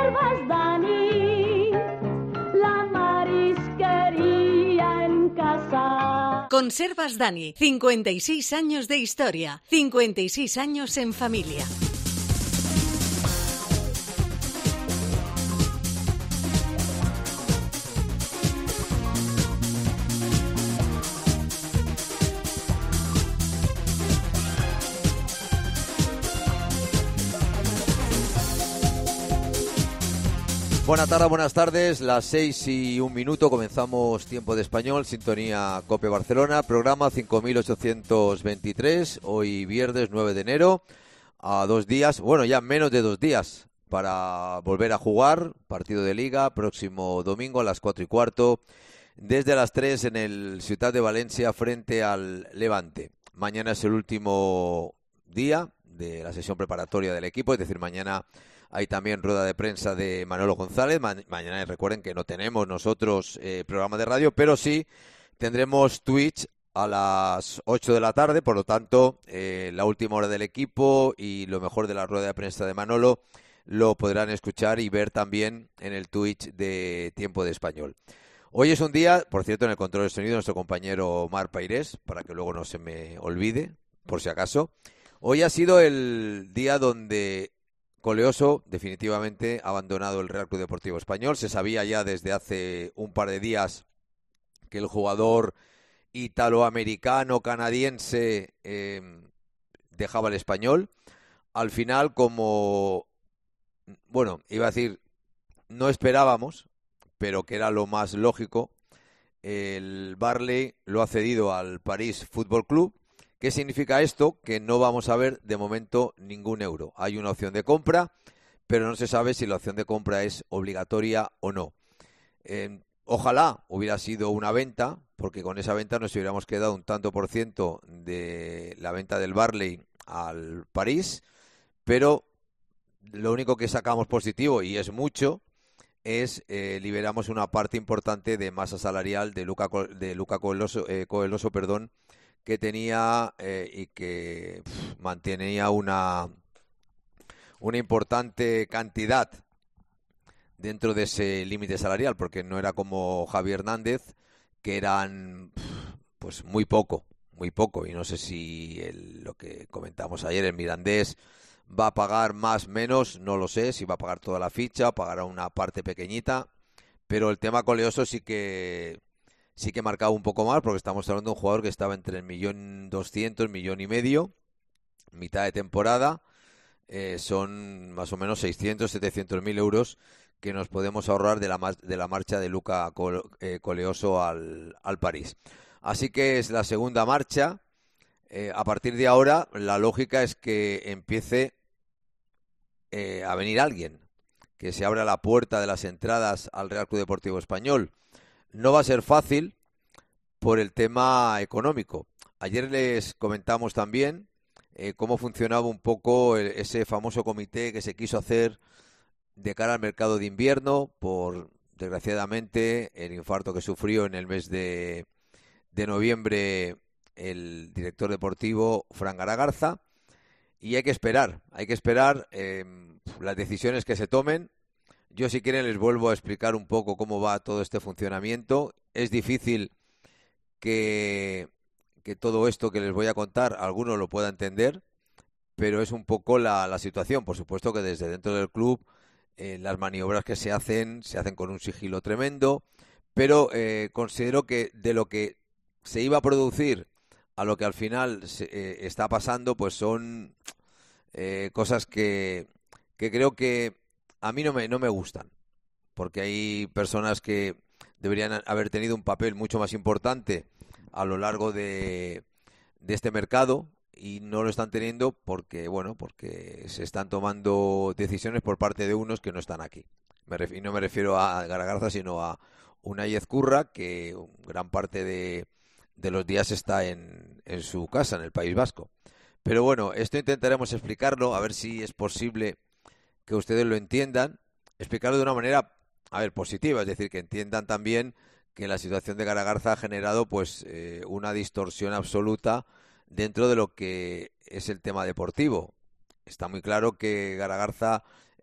Conservas Dani, la marisquería en casa. Conservas Dani, 56 años de historia, 56 años en familia. Buenas tardes, buenas tardes, las 6:01, comenzamos Tiempo de Español, sintonía COPE Barcelona, programa 5823, hoy viernes 9 de enero, a 2 días, bueno, ya menos de 2 días para volver a jugar, partido de Liga, próximo domingo a las 4:15, desde las 3 en el Ciutat de Valencia frente al Levante. Mañana es el último día de la sesión preparatoria del equipo, es decir, mañana hay también rueda de prensa de Manolo González. Mañana recuerden que no tenemos nosotros programa de radio, pero sí tendremos Twitch a las 8 de la tarde. Por lo tanto, la última hora del equipo y lo mejor de la rueda de prensa de Manolo lo podrán escuchar y ver también en el Twitch de Tiempo de Español. Hoy es un día, por cierto, en el control de sonido, nuestro compañero Mar Pairés, para que luego no se me olvide, por si acaso. Hoy ha sido el día donde Coleoso definitivamente ha abandonado el Real Club Deportivo Español. Se sabía ya desde hace un par de días que el jugador italoamericano canadiense dejaba el Español. Al final, como, bueno, iba a decir, no esperábamos, pero que era lo más lógico, el Barley lo ha cedido al París Fútbol Club. ¿Qué significa esto? Que no vamos a ver de momento ningún euro. Hay una opción de compra, pero no se sabe si la opción de compra es obligatoria o no. Ojalá hubiera sido una venta, porque con esa venta nos hubiéramos quedado un tanto por ciento de la venta del Barley al París, pero lo único que sacamos positivo, y es mucho, es liberamos una parte importante de masa salarial de Luca Coeloso, que tenía y que mantenía una importante cantidad dentro de ese límite salarial, porque no era como Javi Hernández, que eran pues muy poco, y no sé si lo que comentamos ayer, el Mirandés va a pagar más, menos, no lo sé, si va a pagar toda la ficha, pagará una parte pequeñita, pero el tema Coleoso sí que marcaba un poco más, porque estamos hablando de un jugador que estaba entre el 1.200.000, 1.5 millones, mitad de temporada, son más o menos 600.000-700.000 euros que nos podemos ahorrar de la marcha de Luca Coleoso al París. Así que es la segunda marcha. A partir de ahora, la lógica es que empiece a venir alguien, que se abra la puerta de las entradas al Real Club Deportivo Español. No va a ser fácil por el tema económico. Ayer les comentamos también cómo funcionaba un poco ese famoso comité que se quiso hacer de cara al mercado de invierno por, desgraciadamente, el infarto que sufrió en el mes de noviembre el director deportivo Fran Garagarza, y hay que esperar las decisiones que se tomen. Yo, si quieren, les vuelvo a explicar un poco cómo va todo este funcionamiento. Es difícil que todo esto que les voy a contar alguno lo pueda entender, pero es un poco la situación. Por supuesto que desde dentro del club las maniobras que se hacen con un sigilo tremendo, pero considero que de lo que se iba a producir a lo que al final está pasando, pues son cosas que creo que a mí no me gustan, porque hay personas que deberían haber tenido un papel mucho más importante a lo largo de este mercado y no lo están teniendo porque se están tomando decisiones por parte de unos que no están aquí. Y no me refiero a Garagarza, sino a Unai Ezcurra, que gran parte de los días está en su casa, en el País Vasco. Pero bueno, esto intentaremos explicarlo, a ver si es posible que ustedes lo entiendan, explicarlo de una manera, positiva, es decir, que entiendan también que la situación de Garagarza ha generado pues una distorsión absoluta dentro de lo que es el tema deportivo. Está muy claro que Garagarza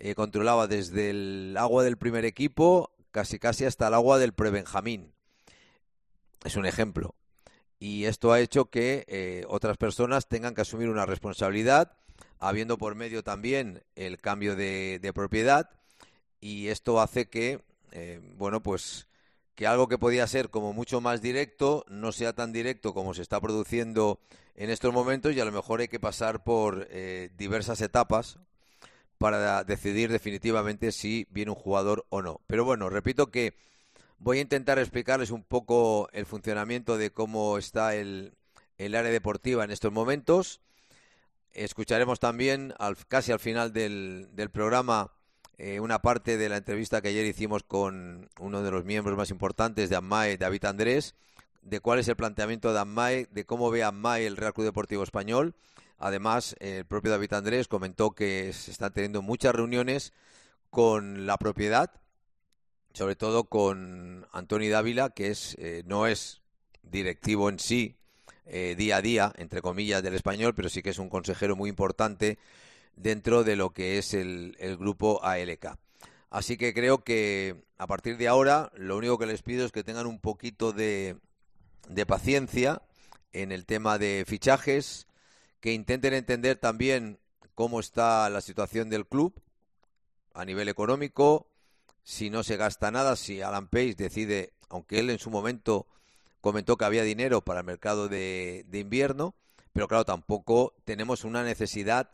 controlaba desde el agua del primer equipo casi hasta el agua del prebenjamín. Es un ejemplo. Y esto ha hecho que otras personas tengan que asumir una responsabilidad, habiendo por medio también el cambio de propiedad, y esto hace que, pues que algo que podía ser como mucho más directo no sea tan directo como se está produciendo en estos momentos, y a lo mejor hay que pasar por diversas etapas para decidir definitivamente si viene un jugador o no. Pero bueno, repito que voy a intentar explicarles un poco el funcionamiento de cómo está el área deportiva en estos momentos. Escucharemos también casi al final del programa una parte de la entrevista que ayer hicimos con uno de los miembros más importantes de AMMAE, David Andrés, de cuál es el planteamiento de AMMAE, de cómo ve AMMAE el Real Club Deportivo Español. Además, el propio David Andrés comentó que se están teniendo muchas reuniones con la propiedad, sobre todo con Antoni Dávila, que no es directivo en sí, día a día, entre comillas, del Español, pero sí que es un consejero muy importante dentro de lo que es el grupo ALK. Así que creo que a partir de ahora lo único que les pido es que tengan un poquito de paciencia en el tema de fichajes, que intenten entender también cómo está la situación del club a nivel económico, si no se gasta nada, si Alan Pace decide, aunque él en su momento comentó que había dinero para el mercado de invierno, pero claro, tampoco tenemos una necesidad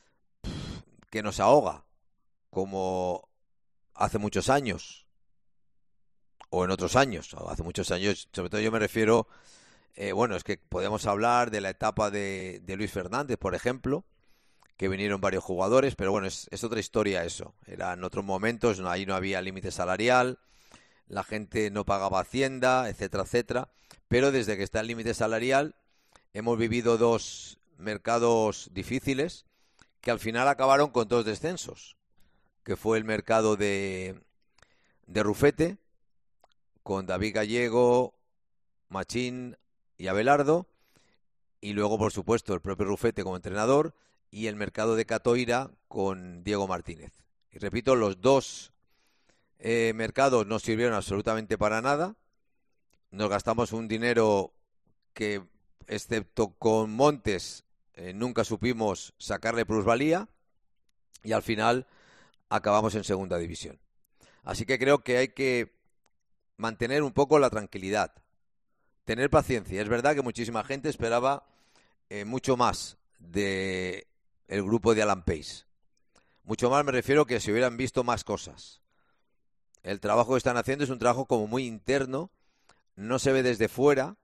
que nos ahoga, como hace muchos años, o en otros años, hace muchos años, sobre todo yo me refiero, es que podemos hablar de la etapa de Luis Fernández, por ejemplo, que vinieron varios jugadores, pero bueno, es otra historia eso. Eran otros momentos, ahí no había límite salarial, la gente no pagaba Hacienda, etcétera, etcétera. Pero desde que está el límite salarial hemos vivido dos mercados difíciles que al final acabaron con dos descensos, que fue el mercado de Rufete, con David Gallego, Machín y Abelardo, y luego, por supuesto, el propio Rufete como entrenador, y el mercado de Catoira con Diego Martínez. Y repito, los dos mercados no sirvieron absolutamente para nada. Nos gastamos un dinero que, excepto con Montes, nunca supimos sacarle plusvalía, y al final acabamos en segunda división. Así que creo que hay que mantener un poco la tranquilidad, tener paciencia. Es verdad que muchísima gente esperaba mucho más de el grupo de Alan Pace. Mucho más me refiero que se hubieran visto más cosas. El trabajo que están haciendo es un trabajo como muy interno, no se ve desde fuera,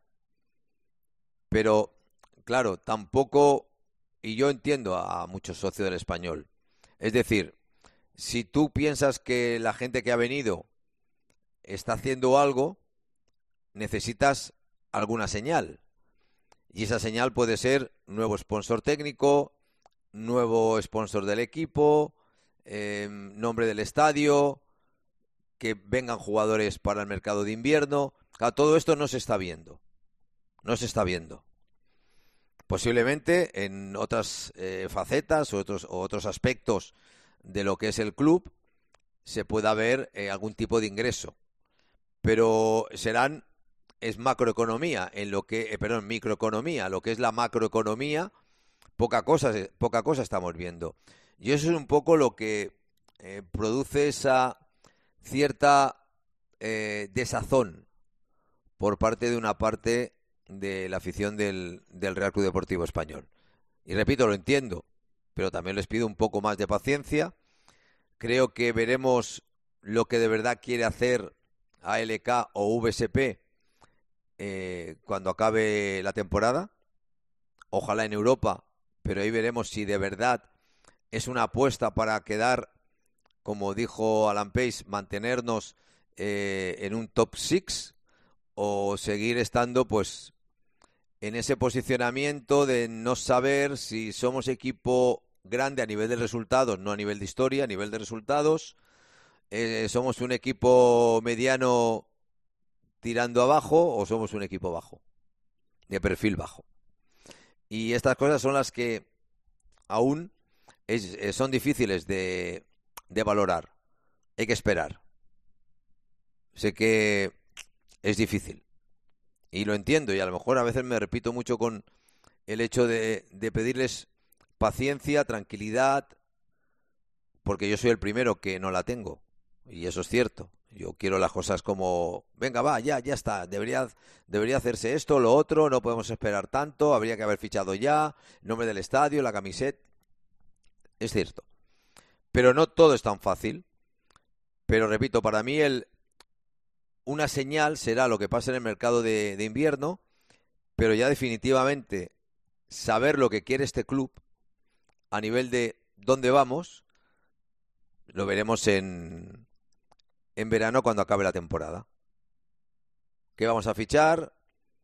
pero claro, tampoco, y yo entiendo a muchos socios del Español. Es decir, si tú piensas que la gente que ha venido está haciendo algo, necesitas alguna señal. Y esa señal puede ser nuevo sponsor técnico, nuevo sponsor del equipo, nombre del estadio, que vengan jugadores para el mercado de invierno. Claro, todo esto no se está viendo. No se está viendo. Posiblemente en otras facetas o otros aspectos de lo que es el club se pueda ver algún tipo de ingreso. Pero es macroeconomía, microeconomía, lo que es la macroeconomía, poca cosa estamos viendo. Y eso es un poco lo que produce esa cierta desazón por parte de una parte de la afición del Real Club Deportivo Español. Y repito, lo entiendo, pero también les pido un poco más de paciencia. Creo que veremos lo que de verdad quiere hacer ALK o VSP cuando acabe la temporada. Ojalá en Europa, pero ahí veremos si de verdad es una apuesta para quedar, como dijo Alan Pace, mantenernos en un top 6, o seguir estando pues en ese posicionamiento de no saber si somos equipo grande a nivel de resultados, no a nivel de historia, a nivel de resultados. ¿Somos un equipo mediano tirando abajo o somos un equipo bajo, de perfil bajo? Y estas cosas son las que aún son difíciles de de valorar. Hay que esperar. Sé que es difícil y lo entiendo, y a lo mejor a veces me repito mucho con el hecho de pedirles paciencia, tranquilidad, porque yo soy el primero que no la tengo, y eso es cierto. Yo quiero las cosas como, venga, va, ya está, debería hacerse esto, lo otro, no podemos esperar tanto, habría que haber fichado ya, el nombre del estadio, la camiseta. Es cierto. Pero no todo es tan fácil. Pero repito, para mí una señal será lo que pasa en el mercado de invierno, pero ya definitivamente saber lo que quiere este club a nivel de dónde vamos, lo veremos en verano cuando acabe la temporada. ¿Qué vamos a fichar?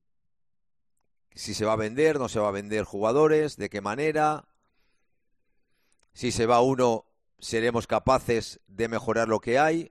Si se va a vender, no se va a vender jugadores, de qué manera. Si se va uno, seremos capaces de mejorar lo que hay.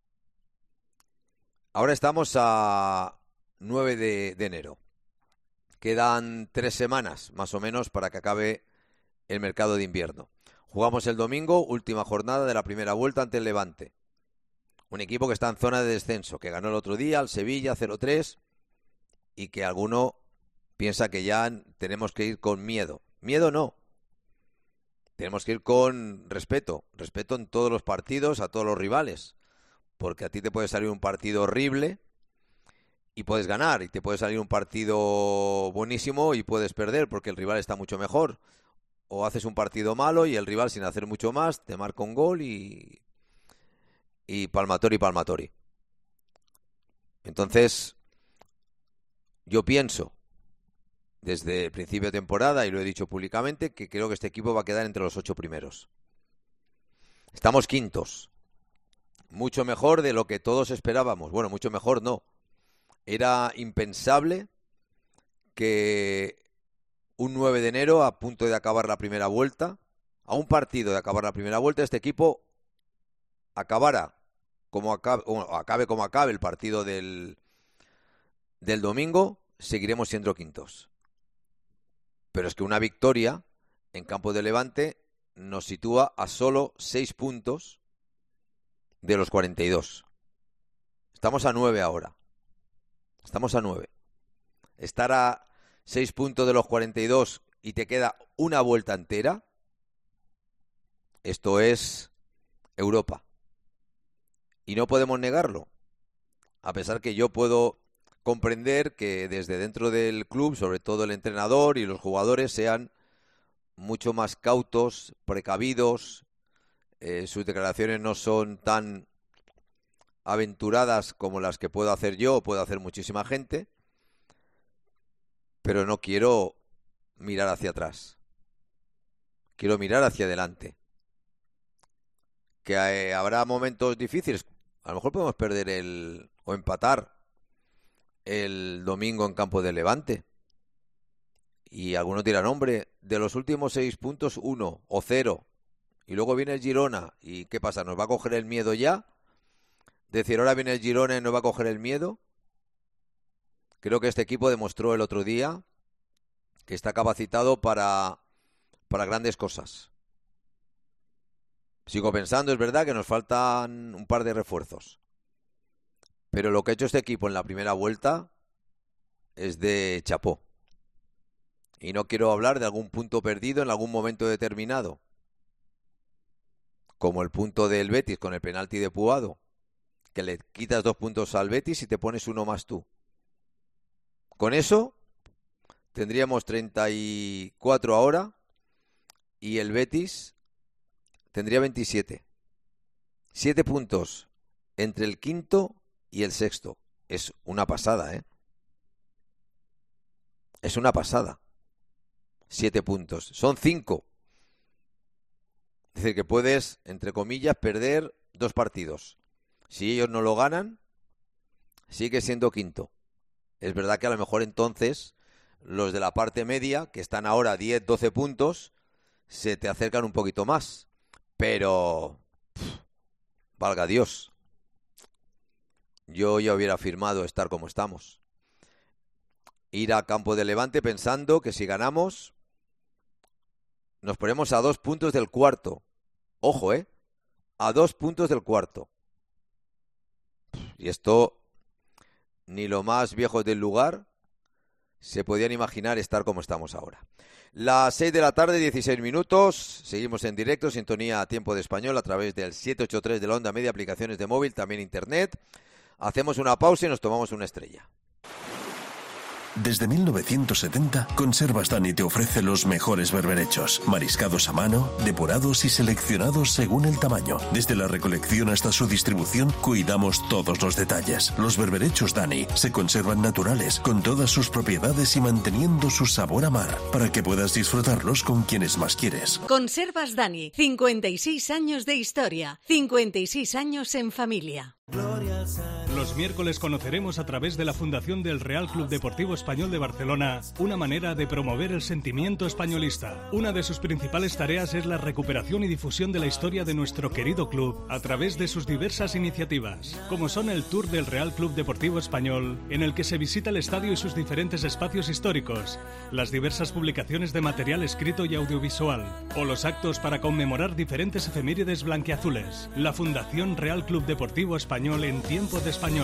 Ahora estamos a 9 de enero. Quedan 3 semanas, más o menos, para que acabe el mercado de invierno. Jugamos el domingo, última jornada de la primera vuelta ante el Levante. Un equipo que está en zona de descenso, que ganó el otro día al Sevilla 0-3 y que alguno piensa que ya tenemos que ir con miedo. Miedo no. Tenemos que ir con respeto. Respeto en todos los partidos a todos los rivales. Porque a ti te puede salir un partido horrible y puedes ganar. Y te puede salir un partido buenísimo y puedes perder porque el rival está mucho mejor. O haces un partido malo y el rival, sin hacer mucho más, te marca un gol y palmatori. Entonces, yo pienso, desde el principio de temporada, y lo he dicho públicamente, que creo que este equipo va a quedar entre los 8 primeros. Estamos quintos. Mucho mejor de lo que todos esperábamos. Bueno, mucho mejor no. Era impensable que un 9 de enero, a punto de acabar la primera vuelta, a un partido de acabar la primera vuelta, este equipo acabe como acabe el partido del domingo, seguiremos siendo quintos. Pero es que una victoria en campo de Levante nos sitúa a solo 6 puntos de los 42. Estamos a 9 ahora. Estamos a 9. Estar a 6 puntos de los 42 y te queda una vuelta entera, esto es Europa. Y no podemos negarlo. A pesar que yo puedo comprender que desde dentro del club, sobre todo el entrenador y los jugadores, sean mucho más cautos, precavidos. Sus declaraciones no son tan aventuradas como las que puedo hacer yo o puede hacer muchísima gente. Pero no quiero mirar hacia atrás. Quiero mirar hacia adelante. Que habrá momentos difíciles. A lo mejor podemos perder o empatar el domingo en campo de Levante. Y algunos dirán, hombre, de los últimos 6 puntos, 1 o 0. Y luego viene el Girona. ¿Y qué pasa? ¿Nos va a coger el miedo ya? Decir, ahora viene el Girona y nos va a coger el miedo. Creo que este equipo demostró el otro día que está capacitado para grandes cosas. Sigo pensando, es verdad que nos faltan un par de refuerzos. Pero lo que ha hecho este equipo en la primera vuelta es de chapó. Y no quiero hablar de algún punto perdido en algún momento determinado. Como el punto del Betis con el penalti de Puado. Que le quitas 2 puntos al Betis y te pones 1 más tú. Con eso tendríamos 34 ahora y el Betis tendría 27. 7 puntos entre el quinto y el sexto. Es una pasada, ¿eh? Es una pasada. 7 puntos. Son 5. Es decir, que puedes, entre comillas, perder 2 partidos. Si ellos no lo ganan, sigue siendo quinto. Es verdad que a lo mejor entonces los de la parte media, que están ahora 10, 12 puntos, se te acercan un poquito más. Pero, valga Dios, yo ya hubiera firmado estar como estamos. Ir a campo de Levante pensando que si ganamos, nos ponemos a 2 puntos del cuarto. Ojo, a 2 puntos del cuarto. Y esto, ni los más viejos del lugar se podían imaginar estar como estamos ahora. Las 6 de la tarde, 16 minutos. Seguimos en directo, sintonía Tiempo de Español a través del 783 de la onda media, aplicaciones de móvil, también internet. Hacemos una pausa y nos tomamos una estrella. Desde 1970, Conservas Dani te ofrece los mejores berberechos, mariscados a mano, depurados y seleccionados según el tamaño. Desde la recolección hasta su distribución, cuidamos todos los detalles. Los berberechos Dani se conservan naturales, con todas sus propiedades y manteniendo su sabor a mar, para que puedas disfrutarlos con quienes más quieres. Conservas Dani, 56 años de historia, 56 años en familia. Los miércoles conoceremos a través de la Fundación del Real Club Deportivo Español de Barcelona una manera de promover el sentimiento españolista. Una de sus principales tareas es la recuperación y difusión de la historia de nuestro querido club a través de sus diversas iniciativas, como son el Tour del Real Club Deportivo Español, en el que se visita el estadio y sus diferentes espacios históricos, las diversas publicaciones de material escrito y audiovisual, o los actos para conmemorar diferentes efemérides blanquiazules. La Fundación Real Club Deportivo Español en Tiempo de Español.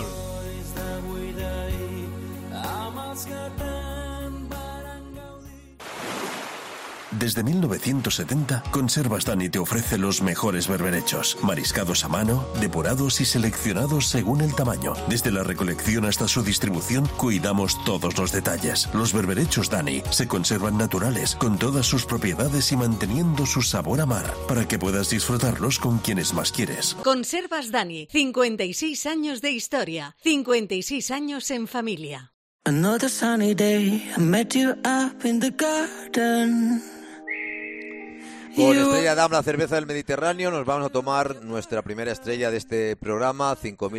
Desde 1970, Conservas Dani te ofrece los mejores berberechos, mariscados a mano, depurados y seleccionados según el tamaño. Desde la recolección hasta su distribución, cuidamos todos los detalles. Los berberechos Dani se conservan naturales, con todas sus propiedades y manteniendo su sabor a mar, para que puedas disfrutarlos con quienes más quieres. Conservas Dani, 56 años de historia, 56 años en familia. Another sunny day, I met you up in the garden. Con Estrella Damm, la cerveza del Mediterráneo, nos vamos a tomar nuestra primera estrella de este programa,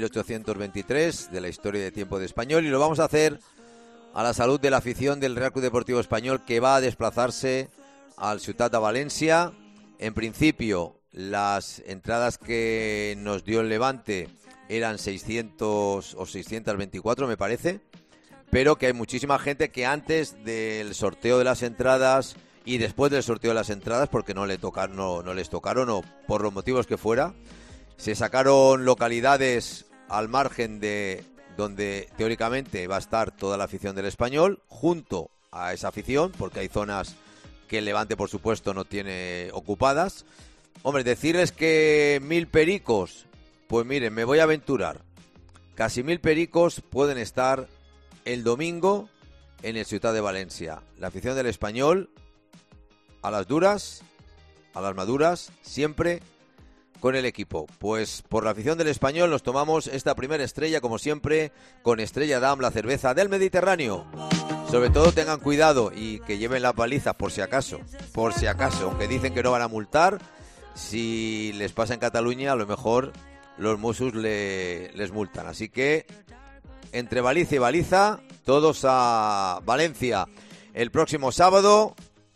5823, de la historia de Tiempo de Español, y lo vamos a hacer a la salud de la afición del Real Club Deportivo Español, que va a desplazarse al Ciutat de Valencia. En principio, las entradas que nos dio el Levante eran 600 o 624, me parece, pero que hay muchísima gente que antes del sorteo de las entradas y después del sorteo de las entradas, porque no les tocaron o por los motivos que fuera, se sacaron localidades al margen de donde teóricamente va a estar toda la afición del Español, junto a esa afición, porque hay zonas que el Levante, por supuesto, no tiene ocupadas. Hombre, decirles que 1000 pericos, pues miren, me voy a aventurar. Casi 1000 pericos pueden estar el domingo en el Ciutat de Valencia. La afición del Español, a las duras, a las maduras, siempre con el equipo. Pues por la afición del Español nos tomamos esta primera estrella, como siempre, con Estrella Damm, la cerveza del Mediterráneo. Sobre todo tengan cuidado y que lleven las balizas por si acaso, aunque dicen que no van a multar. Si les pasa en Cataluña, a lo mejor los Mossos les multan. Así que entre baliza y baliza, todos a Valencia. El próximo sábado,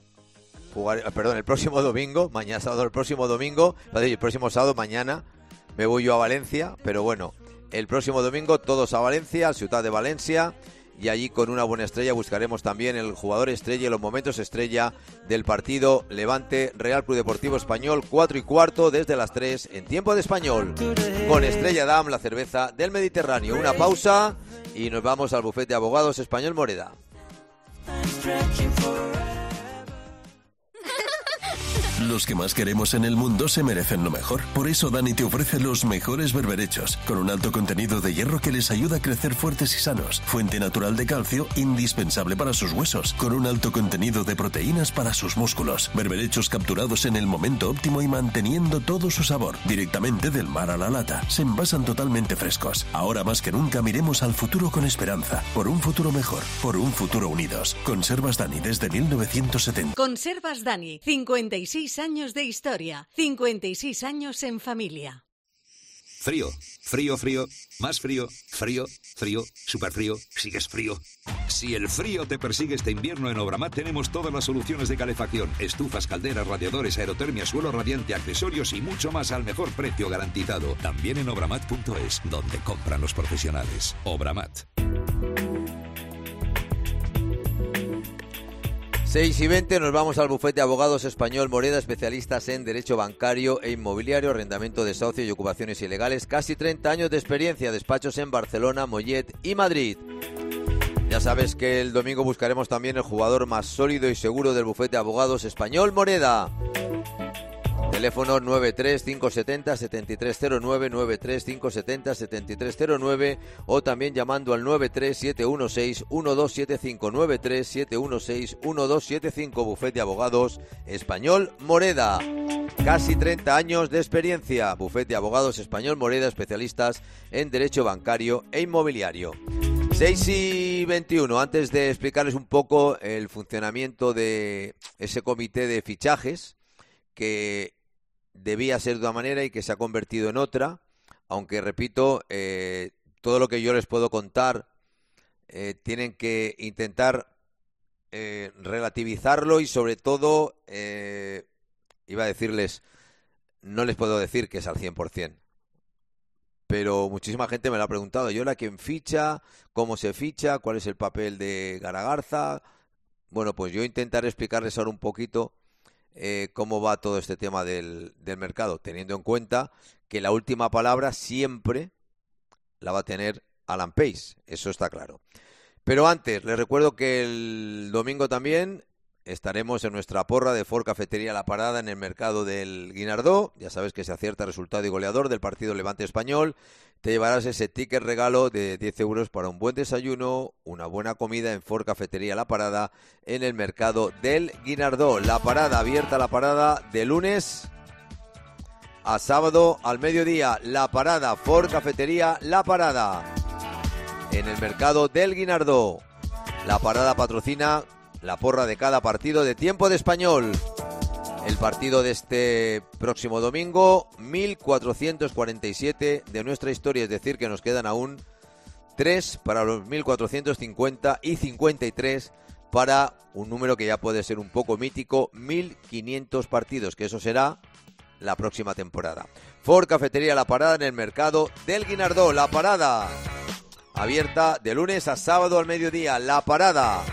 el próximo domingo, mañana sábado, el próximo sábado, mañana, me voy yo a Valencia, pero bueno, el próximo domingo todos a Valencia, al Ciutat de Valencia, y allí con una buena estrella buscaremos también el jugador estrella y los momentos estrella del partido Levante Real Club Deportivo Español, 4:15 desde las 3 en Tiempo de Español, con Estrella Damm, la cerveza del Mediterráneo. Una pausa y nos vamos al bufete de abogados Español Moreda. Los que más queremos en el mundo se merecen lo mejor. Por eso Dani te ofrece los mejores berberechos, con un alto contenido de hierro que les ayuda a crecer fuertes y sanos. Fuente natural de calcio, indispensable para sus huesos, con un alto contenido de proteínas para sus músculos. Berberechos capturados en el momento óptimo y manteniendo todo su sabor, directamente del mar a la lata. Se envasan totalmente frescos. Ahora más que nunca miremos al futuro con esperanza. Por un futuro mejor, por un futuro unidos. Conservas Dani desde 1970. Conservas Dani, 56 años de historia, 56 años en familia. Frío, frío, frío, más frío, frío, frío, súper frío, sigues frío. Si el frío te persigue este invierno, en Obramat tenemos todas las soluciones de calefacción, estufas, calderas, radiadores, aerotermia, suelo radiante, accesorios y mucho más al mejor precio garantizado. También en obramat.es, donde compran los profesionales. Obramat. 6:20 nos vamos al bufete de abogados español Moreda, especialistas en derecho bancario e inmobiliario, arrendamiento, desahucio y ocupaciones ilegales. Casi 30 años de experiencia, despachos en Barcelona, Mollet y Madrid. Ya sabes que el domingo buscaremos también el jugador más sólido y seguro del bufete de abogados español Moreda. Teléfono 93570-7309, 93570-7309 o también llamando al 93716-1275, 93716-1275, bufete de abogados español Moreda. Casi 30 años de experiencia, bufete de abogados español Moreda, especialistas en derecho bancario e inmobiliario. 6:21, antes de explicarles un poco el funcionamiento de ese comité de fichajes que debía ser de una manera y que se ha convertido en otra, aunque repito, todo lo que yo les puedo contar tienen que intentar relativizarlo y sobre todo, iba a decirles, no les puedo decir que es al 100%, pero muchísima gente me lo ha preguntado. ¿Y ahora quién ficha? ¿Cómo se ficha? ¿Cuál es el papel de Garagarza? Bueno, pues yo intentaré explicarles ahora un poquito cómo va todo este tema del mercado, teniendo en cuenta que la última palabra siempre la va a tener Alan Pace, eso está claro. Pero antes, les recuerdo que el domingo también estaremos en nuestra porra de Ford Cafetería La Parada en el mercado del Guinardó. Ya sabes que se acierta resultado y goleador del partido Levante Español. Te llevarás ese ticket regalo de 10 euros para un buen desayuno, una buena comida en Ford Cafetería La Parada en el mercado del Guinardó. La Parada, abierta la parada de lunes a sábado al mediodía. La Parada, Ford Cafetería La Parada en el mercado del Guinardó. La Parada patrocina la porra de cada partido de Tiempo de Español. El partido de este próximo domingo, 1447 de nuestra historia, es decir, que nos quedan aún 3 para los 1450 y 53 para un número que ya puede ser un poco mítico, 1500 partidos, que eso será la próxima temporada. Ford Cafetería La Parada en el mercado del Guinardó. La Parada, abierta de lunes a sábado al mediodía. La Parada.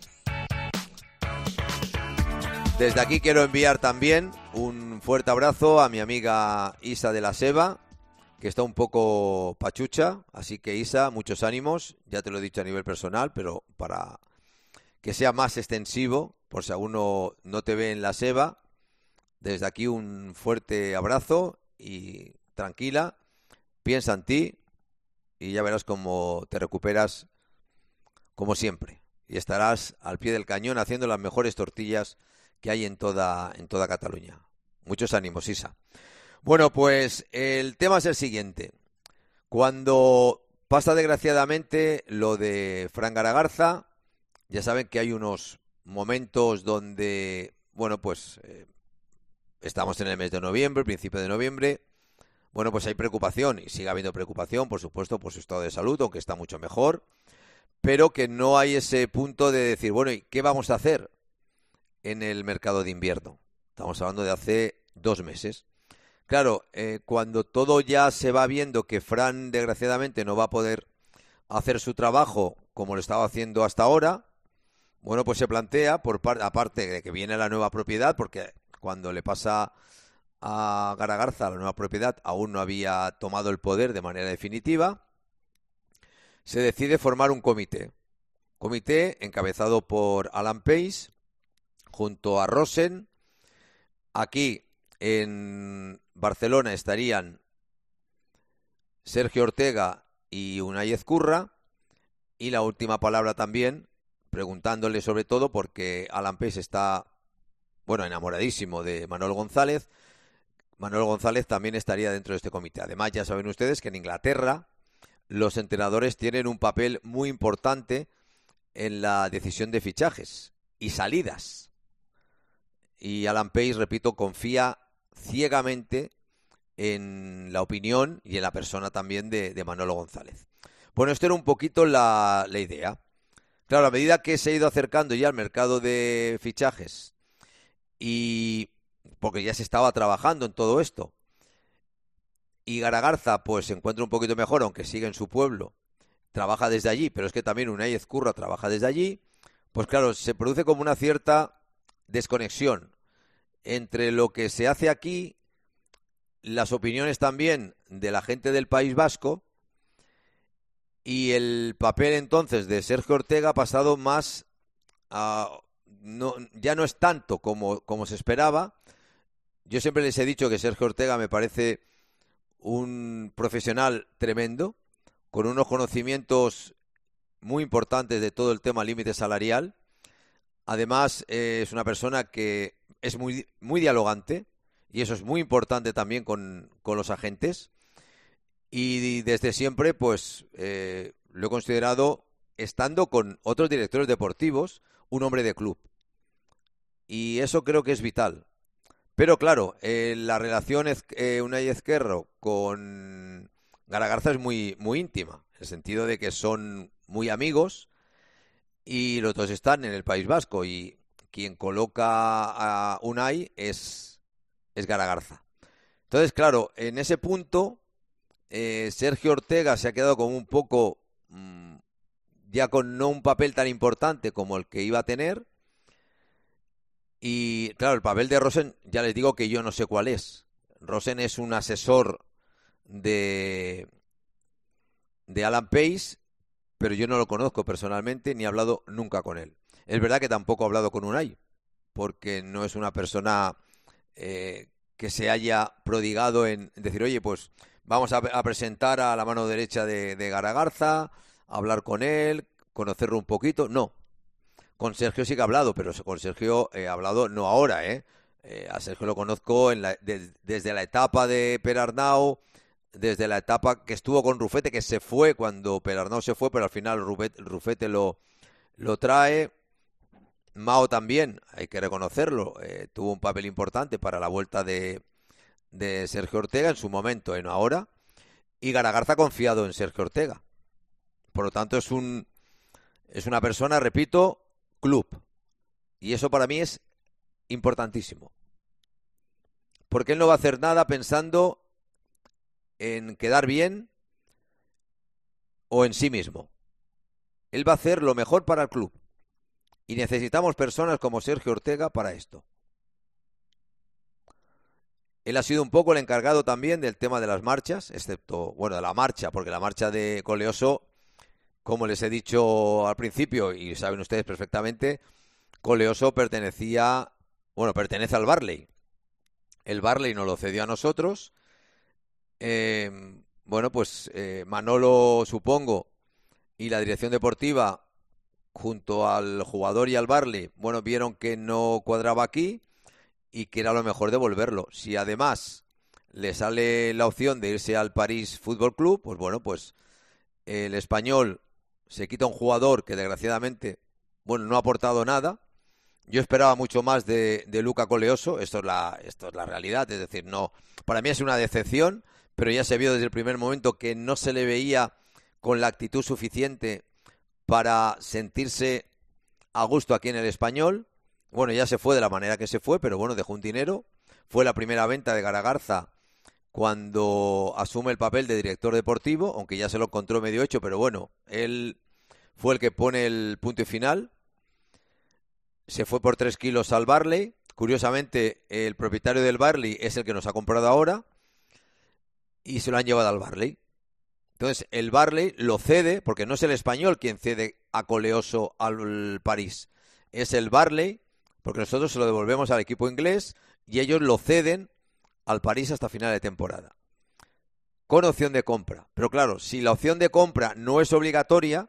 Desde aquí quiero enviar también un fuerte abrazo a mi amiga Isa de la Seba, que está un poco pachucha, así que Isa, muchos ánimos, ya te lo he dicho a nivel personal, pero para que sea más extensivo, por si alguno no te ve en la Seba, desde aquí un fuerte abrazo y tranquila, piensa en ti y ya verás cómo te recuperas como siempre y estarás al pie del cañón haciendo las mejores tortillas que hay en toda Cataluña. Muchos ánimos, Isa. Bueno, pues el tema es el siguiente. Cuando pasa desgraciadamente lo de Fran Garagarza, ya saben que hay unos momentos donde, bueno, pues estamos en el mes de noviembre, principio de noviembre, bueno, pues hay preocupación y sigue habiendo preocupación, por supuesto, por su estado de salud, aunque está mucho mejor, pero que no hay ese punto de decir, bueno, ¿y qué vamos a hacer en el mercado de invierno? Estamos hablando de hace 2 meses. Claro, cuando todo ya se va viendo que Fran desgraciadamente no va a poder hacer su trabajo como lo estaba haciendo hasta ahora, bueno, pues se plantea, aparte de que viene la nueva propiedad, porque cuando le pasa a Garagarza la nueva propiedad aún no había tomado el poder de manera definitiva, se decide formar un comité encabezado por Alan Pace, junto a Rosen. Aquí en Barcelona estarían Sergio Ortega y Unai Ezcurra, y la última palabra también, preguntándole sobre todo porque Alan Pace está, bueno, enamoradísimo de Manuel González. Manuel González también estaría dentro de este comité. Además, ya saben ustedes que en Inglaterra los entrenadores tienen un papel muy importante en la decisión de fichajes y salidas. Y Alan Pace, repito, confía ciegamente en la opinión y en la persona también de Manolo González. Bueno, esto era un poquito la idea. Claro, a medida que se ha ido acercando ya al mercado de fichajes, y porque ya se estaba trabajando en todo esto, y Garagarza pues se encuentra un poquito mejor, aunque sigue en su pueblo, trabaja desde allí, pero es que también Unai Ezcurra trabaja desde allí, pues claro, se produce como una cierta desconexión entre lo que se hace aquí, las opiniones también de la gente del País Vasco y el papel entonces de Sergio Ortega ha pasado más a... No, ya no es tanto como se esperaba. Yo siempre les he dicho que Sergio Ortega me parece un profesional tremendo, con unos conocimientos muy importantes de todo el tema límite salarial. Además, es una persona que es muy, muy dialogante, y eso es muy importante también con los agentes. Y desde siempre, pues, lo he considerado, estando con otros directores deportivos, un hombre de club. Y eso creo que es vital. Pero claro, la relación Unai Ezquerro con Garagarza es muy, muy íntima, en el sentido de que son muy amigos y los dos están en el País Vasco y quien coloca a Unai es Garagarza. Entonces, claro, en ese punto Sergio Ortega se ha quedado como un poco ya con no un papel tan importante como el que iba a tener. Y claro, el papel de Rosen, ya les digo que yo no sé cuál es. Rosen es un asesor de Alan Pace, pero yo no lo conozco personalmente ni he hablado nunca con él. Es verdad que tampoco he hablado con Unai, porque no es una persona que se haya prodigado en decir, oye, pues vamos a presentar a la mano derecha de Garagarza, hablar con él, conocerlo un poquito. No. Con Sergio sí que he hablado, pero con Sergio he hablado no ahora, a Sergio lo conozco desde la etapa de Perarnau, desde la etapa que estuvo con Rufete, que se fue cuando Perarnau se fue, pero al final Rufete lo trae. Mao también, hay que reconocerlo, tuvo un papel importante para la vuelta de Sergio Ortega en su momento, no ahora. Y Garagarza ha confiado en Sergio Ortega. Por lo tanto, es una persona, repito, club. Y eso para mí es importantísimo. Porque él no va a hacer nada pensando en quedar bien o en sí mismo. Él va a hacer lo mejor para el club. Y necesitamos personas como Sergio Ortega para esto. Él ha sido un poco el encargado también del tema de las marchas, excepto, bueno, de la marcha, porque la marcha de Coleoso, como les he dicho al principio, y saben ustedes perfectamente, Coleoso pertenece al Barley. El Barley nos lo cedió a nosotros. Manolo, supongo, y la dirección deportiva, junto al jugador y al Barley, vieron que no cuadraba aquí y que era lo mejor devolverlo. Si además le sale la opción de irse al París Fútbol Club, pues el Español se quita un jugador que desgraciadamente, no ha aportado nada. Yo esperaba mucho más de Luca Coleoso, esto es la realidad, es decir, no, para mí es una decepción, pero ya se vio desde el primer momento que no se le veía con la actitud suficiente para sentirse a gusto aquí en el Español. Ya se fue de la manera que se fue, pero dejó un dinero. Fue la primera venta de Garagarza cuando asume el papel de director deportivo, aunque ya se lo encontró medio hecho, pero él fue el que pone el punto y final. Se fue por 3 kilos al Barley. Curiosamente, el propietario del Barley es el que nos ha comprado ahora y se lo han llevado al Barley. Entonces, el Barley lo cede, porque no es el Español quien cede a Coleoso al París. Es el Barley, porque nosotros se lo devolvemos al equipo inglés y ellos lo ceden al París hasta final de temporada. Con opción de compra. Pero claro, si la opción de compra no es obligatoria,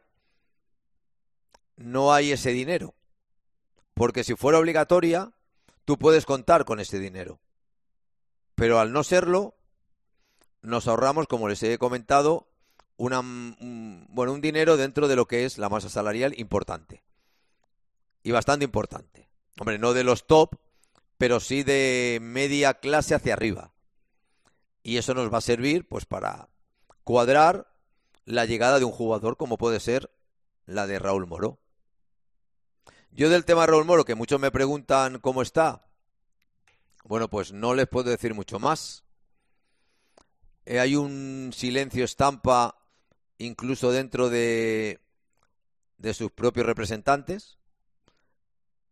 no hay ese dinero. Porque si fuera obligatoria, tú puedes contar con ese dinero. Pero al no serlo, nos ahorramos, como les he comentado, un dinero dentro de lo que es la masa salarial importante. Y bastante importante. Hombre, no de los top, pero sí de media clase hacia arriba. Y eso nos va a servir pues para cuadrar la llegada de un jugador como puede ser la de Raúl Moro. Yo del tema de Raúl Moro, que muchos me preguntan cómo está, pues no les puedo decir mucho más. Hay un silencio estampa incluso dentro de sus propios representantes.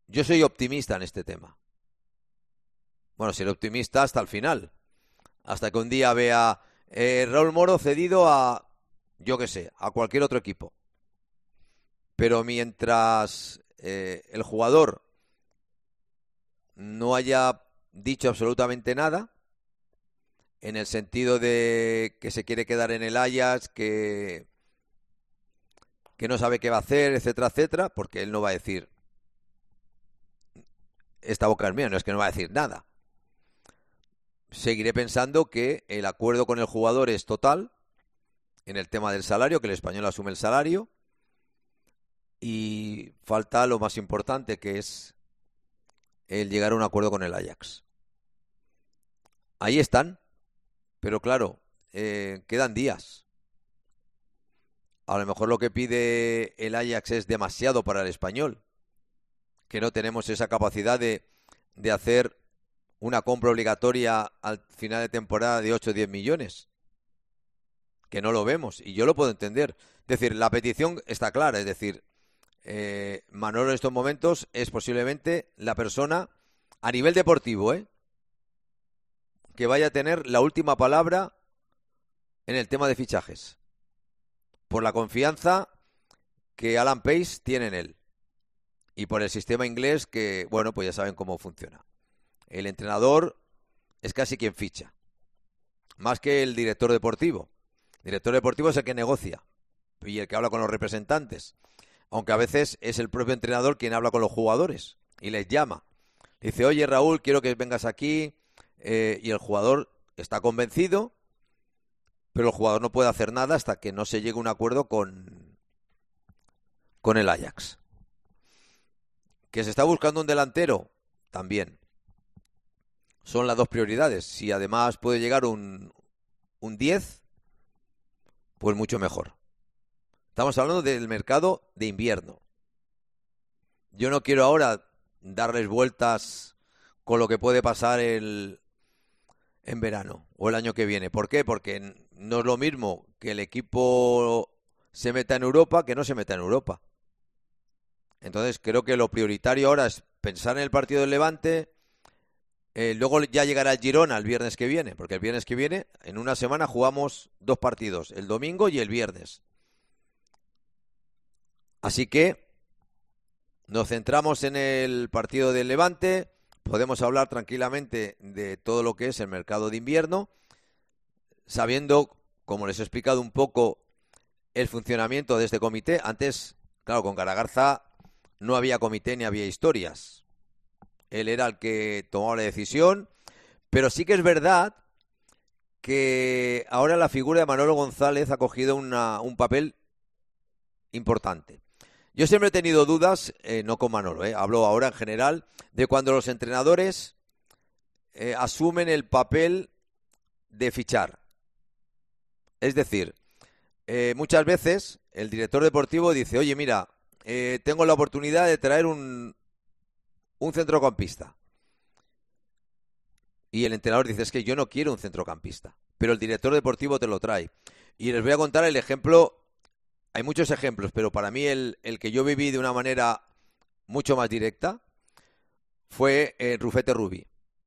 yo soy optimista en este tema. Bueno, seré optimista hasta el final. Hasta que un día vea Raúl Moro cedido a, yo qué sé, a cualquier otro equipo. Pero mientras el jugador no haya dicho absolutamente nada, en el sentido de que se quiere quedar en el Ajax, que no sabe qué va a hacer, etcétera, etcétera, porque él no va a decir, esta boca es mía, no es que no va a decir nada. Seguiré pensando que el acuerdo con el jugador es total en el tema del salario, que el español asume el salario, y falta lo más importante, que es el llegar a un acuerdo con el Ajax. Ahí están, pero claro, quedan días. A lo mejor lo que pide el Ajax es demasiado para el español, que no tenemos esa capacidad de hacer una compra obligatoria al final de temporada de 8 o 10 millones. Que no lo vemos, y yo lo puedo entender. Es decir, la petición está clara, es decir, Manolo en estos momentos es posiblemente la persona, a nivel deportivo, que vaya a tener la última palabra en el tema de fichajes. Por la confianza que Alan Pace tiene en él. Y por el sistema inglés que, bueno, pues ya saben cómo funciona. El entrenador es casi quien ficha. Más que el director deportivo. El director deportivo es el que negocia. Y el que habla con los representantes. Aunque a veces es el propio entrenador quien habla con los jugadores. Y les llama. Dice, oye Raúl, quiero que vengas aquí. Y el jugador está convencido. Pero el jugador no puede hacer nada hasta que no se llegue a un acuerdo con el Ajax. ¿Que se está buscando un delantero? También. Son las dos prioridades. Si además puede llegar un 10, pues mucho mejor. Estamos hablando del mercado de invierno. Yo no quiero ahora darles vueltas con lo que puede pasar en verano o el año que viene. ¿Por qué? Porque no es lo mismo que el equipo se meta en Europa que no se meta en Europa. Entonces creo que lo prioritario ahora es pensar en el partido del Levante. Luego ya llegará el Girona el viernes que viene, porque el viernes que viene, en una semana, jugamos 2 partidos, el domingo y el viernes. Así que nos centramos en el partido del Levante. Podemos hablar tranquilamente de todo lo que es el mercado de invierno, sabiendo, como les he explicado un poco, el funcionamiento de este comité. Antes, claro, con Garagarza no había comité ni había historias. Él era el que tomaba la decisión, pero sí que es verdad que ahora la figura de Manolo González ha cogido un papel importante. Yo siempre he tenido dudas, no con Manolo, hablo ahora en general, de cuando los entrenadores asumen el papel de fichar. Es decir, muchas veces el director deportivo dice, oye, mira, tengo la oportunidad de traer un centrocampista. Y el entrenador dice, es que yo no quiero un centrocampista, pero el director deportivo te lo trae. Y les voy a contar el ejemplo. Hay muchos ejemplos, pero para mí el que yo viví de una manera mucho más directa fue Rufete Rubí.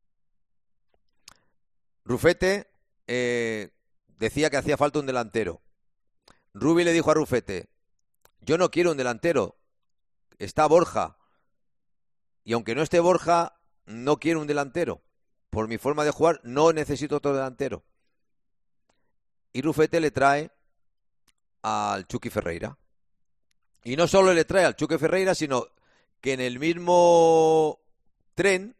Rufete decía que hacía falta un delantero. Rubí le dijo a Rufete, yo no quiero un delantero, está Borja. Y aunque no esté Borja, no quiero un delantero. Por mi forma de jugar, no necesito otro delantero. Y Rufete le trae al Chucky Ferreira. Y no solo le trae al Chucky Ferreira, sino que en el mismo tren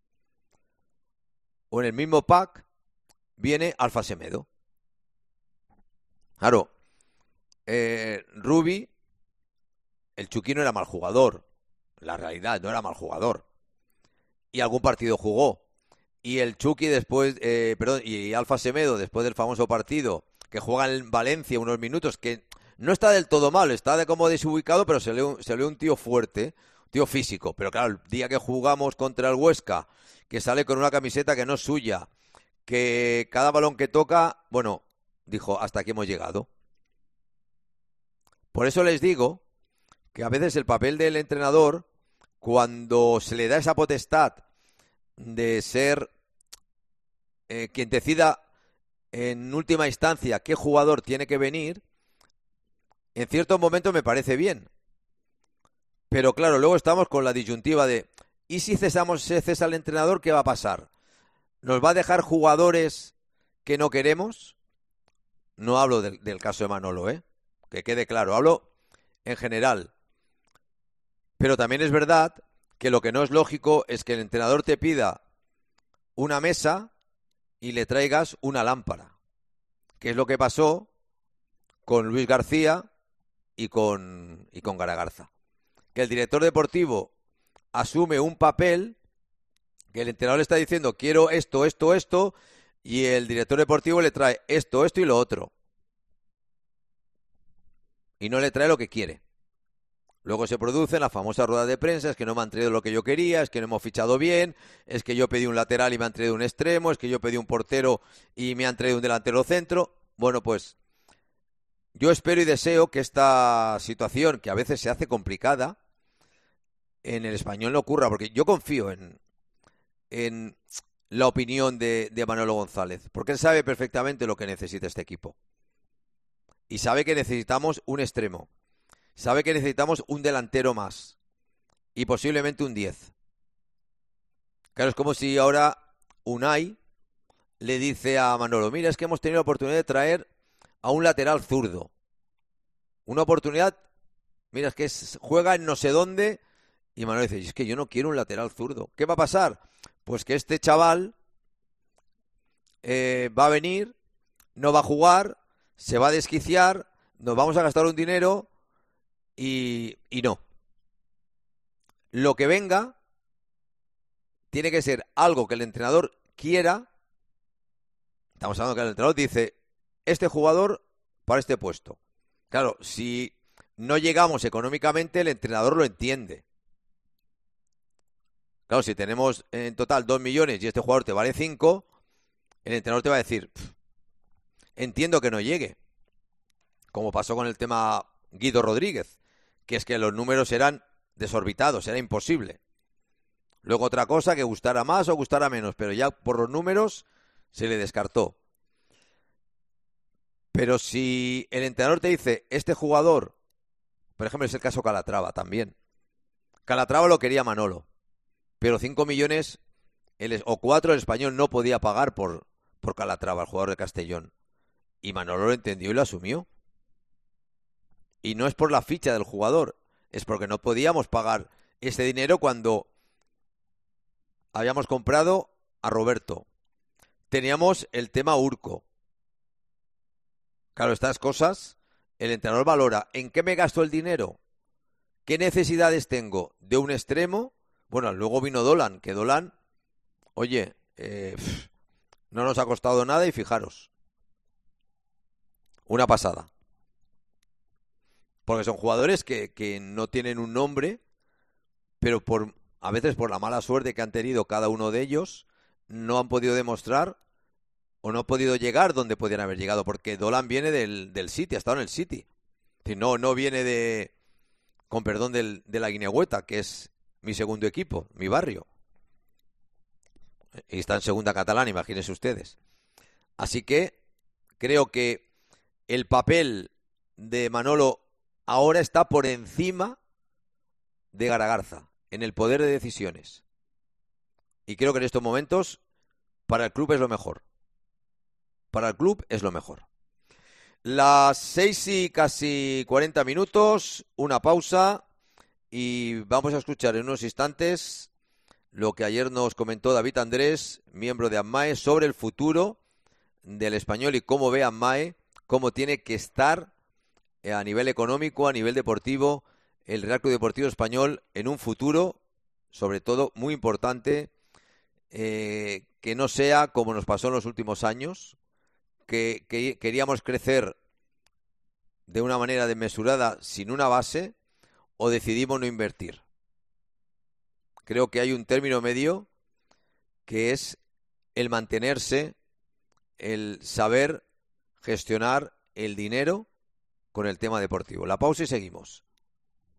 o en el mismo pack viene Alfa Semedo. Claro, Rubi, el Chucky no era mal jugador. La realidad, no era mal jugador. Y algún partido jugó. Y el Chucky después, y Alfa Semedo después del famoso partido que juega en Valencia unos minutos, que no está del todo mal, está como desubicado, pero se le un tío fuerte, un tío físico. Pero claro, el día que jugamos contra el Huesca, que sale con una camiseta que no es suya, que cada balón que toca, bueno, dijo, hasta aquí hemos llegado. Por eso les digo que a veces el papel del entrenador, cuando se le da esa potestad de ser quien decida en última instancia qué jugador tiene que venir, en ciertos momentos me parece bien. Pero claro, luego estamos con la disyuntiva de ¿y si se cesa al entrenador, qué va a pasar? ¿Nos va a dejar jugadores que no queremos? No hablo del caso de Manolo, que quede claro, hablo en general. Pero también es verdad que lo que no es lógico es que el entrenador te pida una mesa y le traigas una lámpara, que es lo que pasó con Luis García y con Garagarza. Que el director deportivo asume un papel que el entrenador le está diciendo quiero esto, esto, esto, y el director deportivo le trae esto, esto y lo otro. Y no le trae lo que quiere. Luego se producen las famosas ruedas de prensa, es que no me han traído lo que yo quería, es que no hemos fichado bien, es que yo pedí un lateral y me han traído un extremo, es que yo pedí un portero y me han traído un delantero centro. Bueno, pues yo espero y deseo que esta situación, que a veces se hace complicada, en el Español no ocurra, porque yo confío en la opinión de Manolo González, porque él sabe perfectamente lo que necesita este equipo. Y sabe que necesitamos un extremo. Sabe que necesitamos un delantero más. Y posiblemente un 10. Claro, es como si ahora Unai le dice a Manolo, mira, es que hemos tenido la oportunidad de traer a un lateral zurdo. Una oportunidad, mira, es que juega en no sé dónde. Y Manolo dice, es que yo no quiero un lateral zurdo. ¿Qué va a pasar? Pues que este chaval va a venir, no va a jugar, se va a desquiciar, nos vamos a gastar un dinero y no. Lo que venga tiene que ser algo que el entrenador quiera. Estamos hablando que el entrenador dice, este jugador para este puesto. Claro, si no llegamos económicamente, el entrenador lo entiende. Claro, si tenemos en total 2 millones y este jugador te vale 5, el entrenador te va a decir, entiendo que no llegue. Como pasó con el tema Guido Rodríguez, que es que los números eran desorbitados, era imposible. Luego otra cosa, que gustara más o gustara menos, pero ya por los números se le descartó. Pero si el entrenador te dice, este jugador, por ejemplo, es el caso Calatrava también. Calatrava lo quería Manolo, pero 5 millones o 4 el Español no podía pagar por Calatrava, el jugador de Castellón. Y Manolo lo entendió y lo asumió. Y no es por la ficha del jugador, es porque no podíamos pagar ese dinero cuando habíamos comprado a Roberto. Teníamos el tema Urco. Claro, estas cosas el entrenador valora. ¿En qué me gasto el dinero? ¿Qué necesidades tengo? ¿De un extremo? Bueno, luego vino Dolan, que Dolan, oye, no nos ha costado nada y fijaros, una pasada. Porque son jugadores que no tienen un nombre, pero a veces por la mala suerte que han tenido cada uno de ellos, no han podido demostrar o no han podido llegar donde podían haber llegado, porque Dolan viene del City, ha estado en el City. Es decir, no viene con perdón, de la Guinehueta, que es mi segundo equipo, mi barrio. Y está en segunda catalana, imagínense ustedes. Así que creo que el papel de Manolo ahora está por encima de Garagarza en el poder de decisiones. Y creo que en estos momentos para el club es lo mejor. Para el club es lo mejor. Las 6 y casi 40 minutos, una pausa y vamos a escuchar en unos instantes lo que ayer nos comentó David Andrés, miembro de AMMAE, sobre el futuro del Español y cómo ve AMMAE, cómo tiene que estar a nivel económico, a nivel deportivo, el Real Club Deportivo Español en un futuro, sobre todo muy importante, que no sea como nos pasó en los últimos años, que queríamos crecer de una manera desmesurada sin una base o decidimos no invertir. Creo que hay un término medio que es el mantenerse, el saber gestionar el dinero con el tema deportivo. La pausa y seguimos.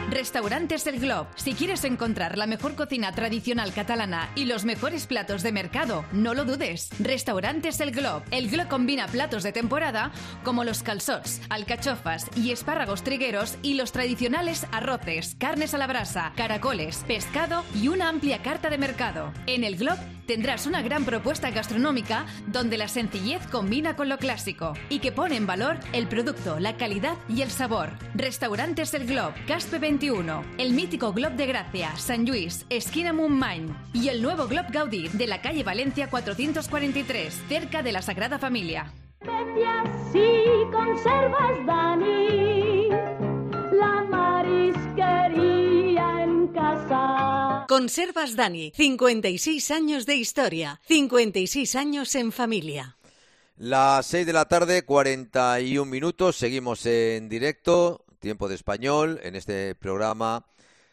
Restaurantes El Glob. Si quieres encontrar la mejor cocina tradicional catalana y los mejores platos de mercado, no lo dudes. Restaurantes El Glob. El Glob combina platos de temporada como los calçots, alcachofas y espárragos trigueros y los tradicionales arroces, carnes a la brasa, caracoles, pescado y una amplia carta de mercado. En El Glob tendrás una gran propuesta gastronómica donde la sencillez combina con lo clásico y que pone en valor el producto, la calidad y el sabor. Restaurantes El Glob, Caspe 21, el mítico Glob de Gracia, Sant Lluís, esquina Montmany y el nuevo Glob Gaudí de la calle Valencia 443, cerca de la Sagrada Familia. Especias y conservas, Dani, la marisquería en casa. Conservas Dani, 56 años de historia, 56 años en familia. Las 6 de la tarde, 41 minutos, seguimos en directo, tiempo de español, en este programa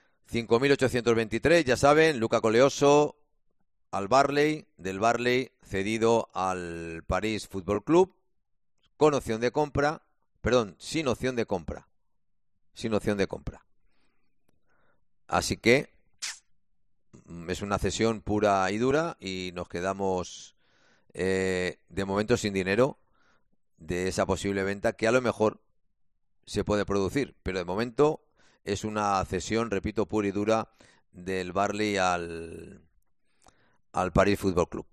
5823, ya saben, Luca Coleoso al Barley, del Barley cedido al París Fútbol Club, con opción de compra, sin opción de compra. Así que es una cesión pura y dura y nos quedamos de momento sin dinero de esa posible venta que a lo mejor se puede producir, pero de momento es una cesión, repito, pura y dura del Barley al París Fútbol Club.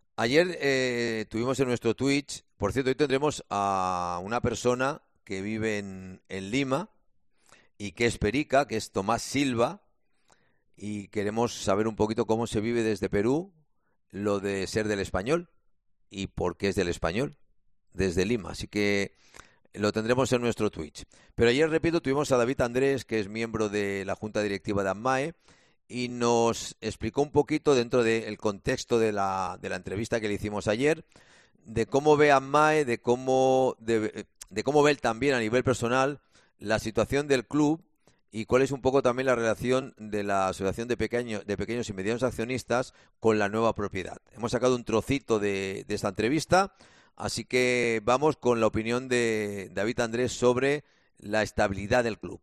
Ayer tuvimos en nuestro Twitch, por cierto, hoy tendremos a una persona que vive en Lima y que es perica, que es Tomás Silva, y queremos saber un poquito cómo se vive desde Perú lo de ser del Español y por qué es del Español desde Lima, así que lo tendremos en nuestro Twitch. Pero ayer, repito, tuvimos a David Andrés, que es miembro de la Junta Directiva de AMMAE, y nos explicó un poquito dentro del contexto de la entrevista que le hicimos ayer, de cómo ve AMMAE, de cómo ve él también a nivel personal la situación del club y cuál es un poco también la relación de la Asociación de Pequeños y Medianos Accionistas con la nueva propiedad. Hemos sacado un trocito de esta entrevista, así que vamos con la opinión de David Andrés sobre la estabilidad del club.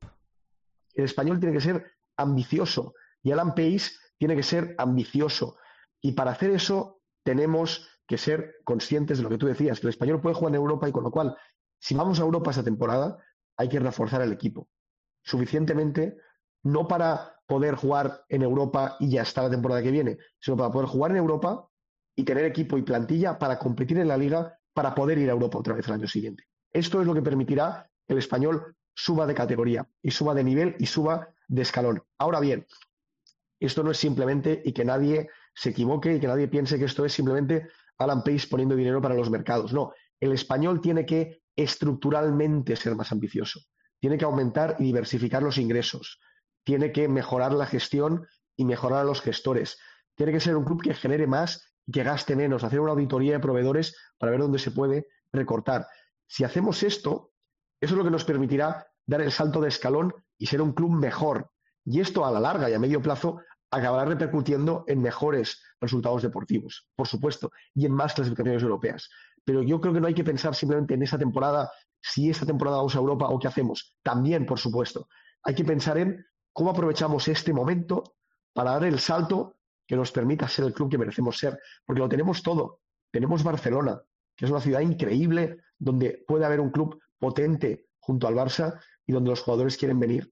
El Español tiene que ser ambicioso y Alan Pace tiene que ser ambicioso. Y para hacer eso tenemos que ser conscientes de lo que tú decías, que el Español puede jugar en Europa y con lo cual, si vamos a Europa esta temporada, hay que reforzar el equipo suficientemente, no para poder jugar en Europa y ya está la temporada que viene, sino para poder jugar en Europa y tener equipo y plantilla para competir en la Liga, para poder ir a Europa otra vez el año siguiente. Esto es lo que permitirá que el Español suba de categoría y suba de nivel y suba de escalón. Ahora bien, esto no es simplemente, y que nadie se equivoque y que nadie piense que esto es simplemente Alan Pace poniendo dinero para los mercados. No, el Español tiene que estructuralmente ser más ambicioso. Tiene que aumentar y diversificar los ingresos. Tiene que mejorar la gestión y mejorar a los gestores. Tiene que ser un club que genere más y que gaste menos. Hacer una auditoría de proveedores para ver dónde se puede recortar. Si hacemos esto, eso es lo que nos permitirá dar el salto de escalón y ser un club mejor. Y esto a la larga y a medio plazo acabará repercutiendo en mejores resultados deportivos, por supuesto, y en más clasificaciones europeas. Pero yo creo que no hay que pensar simplemente en esa temporada, si esta temporada vamos a Europa o qué hacemos. También, por supuesto, hay que pensar en cómo aprovechamos este momento para dar el salto que nos permita ser el club que merecemos ser, porque lo tenemos todo. Tenemos Barcelona, que es una ciudad increíble donde puede haber un club potente junto al Barça y donde los jugadores quieren venir.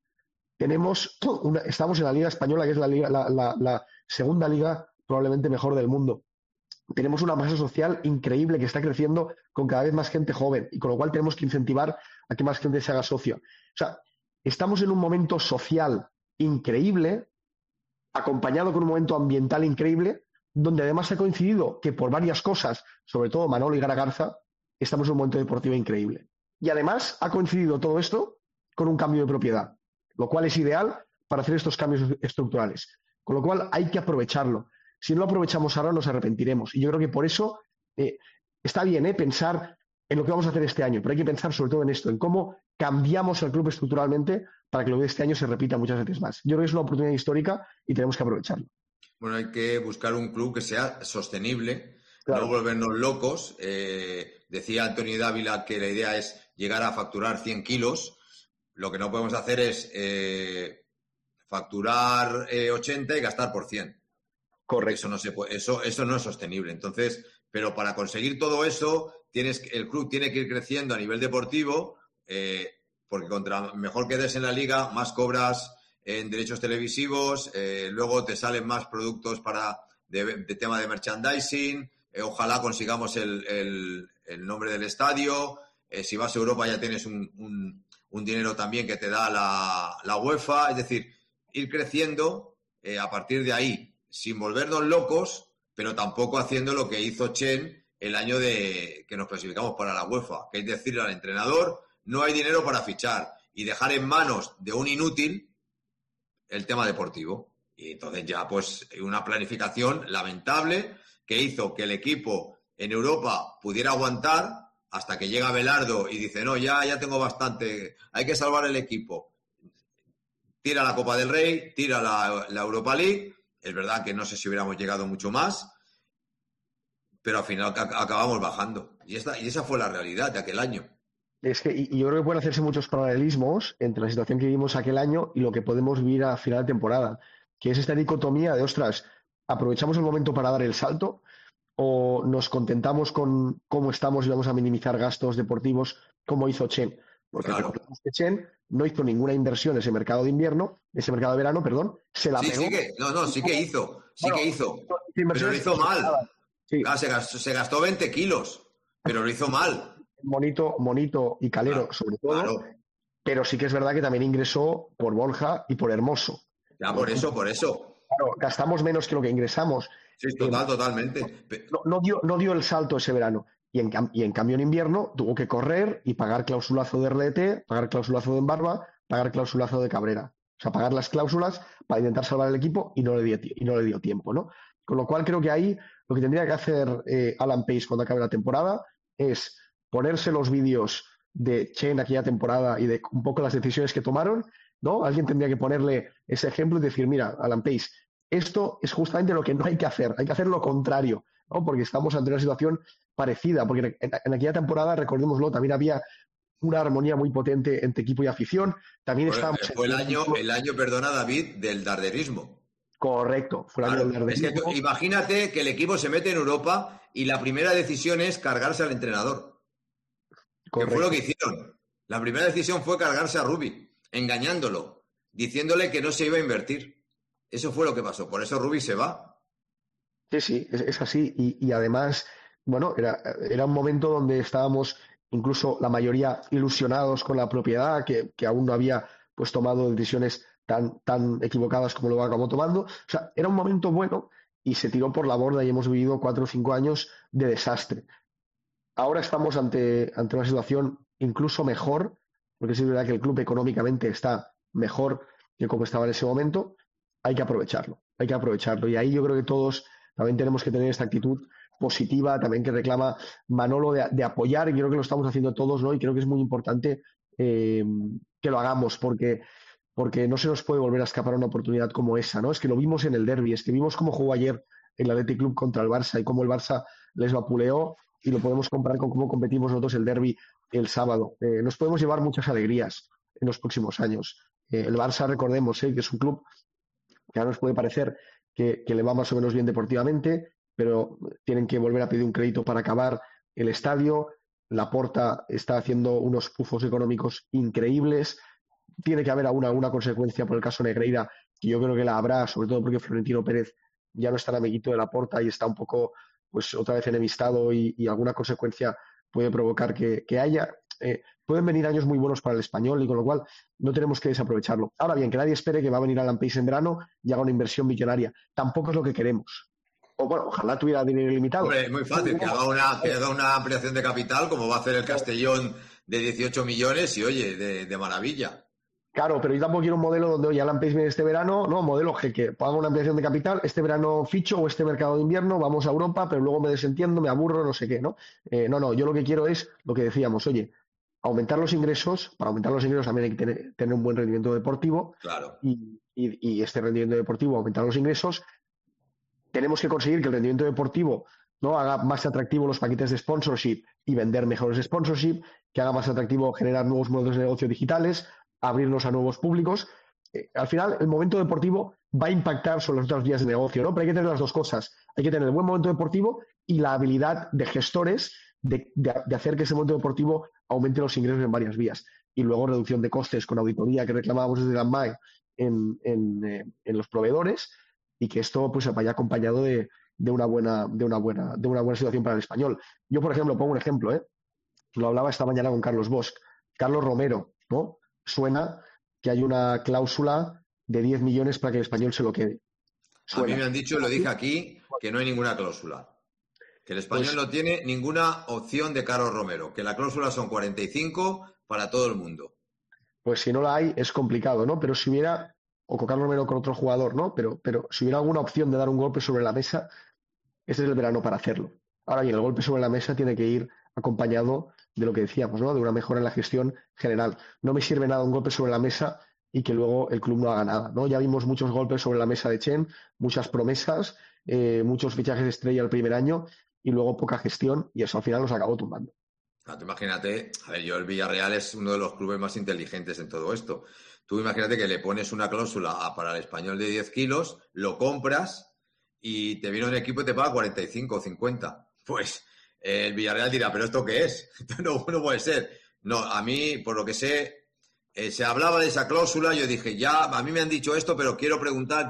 Estamos en la Liga Española, que es la segunda liga probablemente mejor del mundo. Tenemos una masa social increíble que está creciendo con cada vez más gente joven y con lo cual tenemos que incentivar a que más gente se haga socio. O sea, estamos en un momento social increíble, acompañado con un momento ambiental increíble, donde además ha coincidido que por varias cosas, sobre todo Manolo y Garagarza, estamos en un momento deportivo increíble. Y además ha coincidido todo esto con un cambio de propiedad, lo cual es ideal para hacer estos cambios estructurales. Con lo cual hay que aprovecharlo. Si no lo aprovechamos ahora nos arrepentiremos. Y yo creo que por eso está bien pensar en lo que vamos a hacer este año, pero hay que pensar sobre todo en esto, en cómo cambiamos el club estructuralmente para que lo de este año se repita muchas veces más. Yo creo que es una oportunidad histórica y tenemos que aprovecharlo. Bueno, hay que buscar un club que sea sostenible, claro. No volvernos locos. Decía Antonio Dávila que la idea es llegar a facturar 100 kilos. Lo que no podemos hacer es facturar 80 y gastar por 100. Correcto. Eso no se puede, eso no es sostenible. Entonces, pero para conseguir todo eso, el club tiene que ir creciendo a nivel deportivo, porque contra mejor quedes en la liga, más cobras en derechos televisivos, luego te salen más productos de tema de merchandising, ojalá consigamos el nombre del estadio, si vas a Europa ya tienes un dinero también que te da la UEFA, es decir, ir creciendo a partir de ahí, sin volvernos locos, pero tampoco haciendo lo que hizo Chen el año que nos clasificamos para la UEFA, que es decirle al entrenador, no hay dinero para fichar, y dejar en manos de un inútil el tema deportivo. Y entonces ya pues una planificación lamentable que hizo que el equipo en Europa pudiera aguantar hasta que llega Belardo y dice, no, ya tengo bastante, hay que salvar el equipo. Tira la Copa del Rey, tira la Europa League. Es verdad que no sé si hubiéramos llegado mucho más, pero al final acabamos bajando. Y esa fue la realidad de aquel año. Es que, y yo creo que pueden hacerse muchos paralelismos entre la situación que vivimos aquel año y lo que podemos vivir a final de temporada, que es esta dicotomía de, ostras, ¿aprovechamos el momento para dar el salto o nos contentamos con cómo estamos y vamos a minimizar gastos deportivos como hizo Chen? Porque recordemos que Chen no hizo ninguna inversión en ese mercado de verano, se la pegó. Sí que hizo, pero lo hizo mal. Sí. Se gastó 20 kilos, pero lo hizo mal. Monito y Calero, sobre todo, claro. Pero sí que es verdad que también ingresó por Borja y por Hermoso. Ya, por eso. Claro, gastamos menos que lo que ingresamos. Sí, totalmente. No dio el salto ese verano. Y en cambio en invierno tuvo que correr y pagar clausulazo de RDT, pagar clausulazo de Embarba, pagar clausulazo de Cabrera. O sea, pagar las cláusulas para intentar salvar el equipo y no le dio tiempo, ¿no? Con lo cual creo que ahí lo que tendría que hacer Alan Pace cuando acabe la temporada es ponerse los vídeos de Chen aquella temporada y de un poco las decisiones que tomaron, ¿no? Alguien tendría que ponerle ese ejemplo y decir, mira, Alan Pace, esto es justamente lo que no hay que hacer lo contrario, ¿no? Porque estamos ante una situación parecida, porque en aquella temporada, recordémoslo, también había una armonía muy potente entre equipo y afición. También estábamos... Fue el año, perdona David, del darderismo. Correcto, fue el año del darderismo. Es que imagínate que el equipo se mete en Europa y la primera decisión es cargarse al entrenador. Correcto. Que fue lo que hicieron. La primera decisión fue cargarse a Rubi, engañándolo, diciéndole que no se iba a invertir. Eso fue lo que pasó. Por eso Rubi se va. Sí, es así. Y además, bueno, era un momento donde estábamos incluso la mayoría ilusionados con la propiedad, que aún no había pues tomado decisiones tan equivocadas como lo acabó tomando. O sea, era un momento bueno y se tiró por la borda y hemos vivido 4 o 5 años de desastre. Ahora estamos ante una situación incluso mejor, porque es verdad que el club económicamente está mejor que como estaba en ese momento. Hay que aprovecharlo. Y ahí yo creo que todos también tenemos que tener esta actitud positiva, también que reclama Manolo de apoyar, y creo que lo estamos haciendo todos, ¿no? Y creo que es muy importante que lo hagamos, porque no se nos puede volver a escapar una oportunidad como esa, ¿no? Es que lo vimos en el derbi, es que vimos cómo jugó ayer el Athletic Club contra el Barça y cómo el Barça les vapuleó, y lo podemos comparar con cómo competimos nosotros el derbi el sábado. Nos podemos llevar muchas alegrías en los próximos años. El Barça, recordemos, que es un club que ahora nos puede parecer que le va más o menos bien deportivamente, pero tienen que volver a pedir un crédito para acabar el estadio. Laporta está haciendo unos pufos económicos increíbles. Tiene que haber alguna consecuencia por el caso Negreira, que yo creo que la habrá, sobre todo porque Florentino Pérez ya no está en amiguito de Laporta y está un poco, pues otra vez enemistado, y alguna consecuencia puede provocar que haya. Pueden venir años muy buenos para el Español, y con lo cual no tenemos que desaprovecharlo. Ahora bien, que nadie espere que va a venir Alan Pace en verano y haga una inversión millonaria. Tampoco es lo que queremos. O bueno, ojalá tuviera dinero ilimitado. Hombre, es muy fácil, que haga una ampliación de capital, como va a hacer el Castellón, de 18 millones, y oye, de maravilla. Claro, pero yo tampoco quiero un modelo donde, oye, Alan Pace viene este verano, no, modelo G, que haga una ampliación de capital, este verano ficho, o este mercado de invierno, vamos a Europa, pero luego me desentiendo, me aburro, no sé qué, ¿no? No, yo lo que quiero es lo que decíamos, oye, aumentar los ingresos. Para aumentar los ingresos también hay que tener un buen rendimiento deportivo. Claro. Y este rendimiento deportivo, aumentar los ingresos. Tenemos que conseguir que el rendimiento deportivo no haga más atractivo los paquetes de sponsorship y vender mejores sponsorship, que haga más atractivo generar nuevos modelos de negocio digitales, abrirnos a nuevos públicos. al final el momento deportivo va a impactar sobre las otras vías de negocio, ¿no? Pero hay que tener las dos cosas. Hay que tener el buen momento deportivo y la habilidad de gestores de hacer que ese momento deportivo aumente los ingresos en varias vías. Y luego reducción de costes con auditoría que reclamábamos desde la MAE en los proveedores, y que esto pues vaya acompañado de una buena situación para el Español. Yo, por ejemplo, pongo un ejemplo, lo hablaba esta mañana con Carlos Bosch. Carlos Romero, ¿no? Suena que hay una cláusula de 10 millones para que el Español se lo quede. A mí me han dicho, lo dije aquí, que no hay ninguna cláusula. Que el Español no tiene ninguna opción de Carlos Romero, que la cláusula son 45 para todo el mundo. Pues si no la hay, es complicado, ¿no? Pero si hubiera, o con Carlos Romero o con otro jugador, ¿no? Pero si hubiera alguna opción de dar un golpe sobre la mesa, este es el verano para hacerlo. Ahora bien, el golpe sobre la mesa tiene que ir acompañado de lo que decíamos, ¿no? De una mejora en la gestión general. No me sirve nada un golpe sobre la mesa y que luego el club no haga nada, ¿no? Ya vimos muchos golpes sobre la mesa de Chen, muchas promesas, muchos fichajes de estrella el primer año y luego poca gestión, y eso al final nos acabó tumbando. Imagínate, a ver, el Villarreal es uno de los clubes más inteligentes en todo esto. Tú imagínate que le pones una cláusula para el Español de 10 kilos, lo compras y te viene un equipo y te paga 45 o 50. Pues el Villarreal dirá, ¿pero esto qué es? No puede ser. No, a mí, por lo que sé, se hablaba de esa cláusula, yo dije, ya, a mí me han dicho esto, pero quiero preguntar,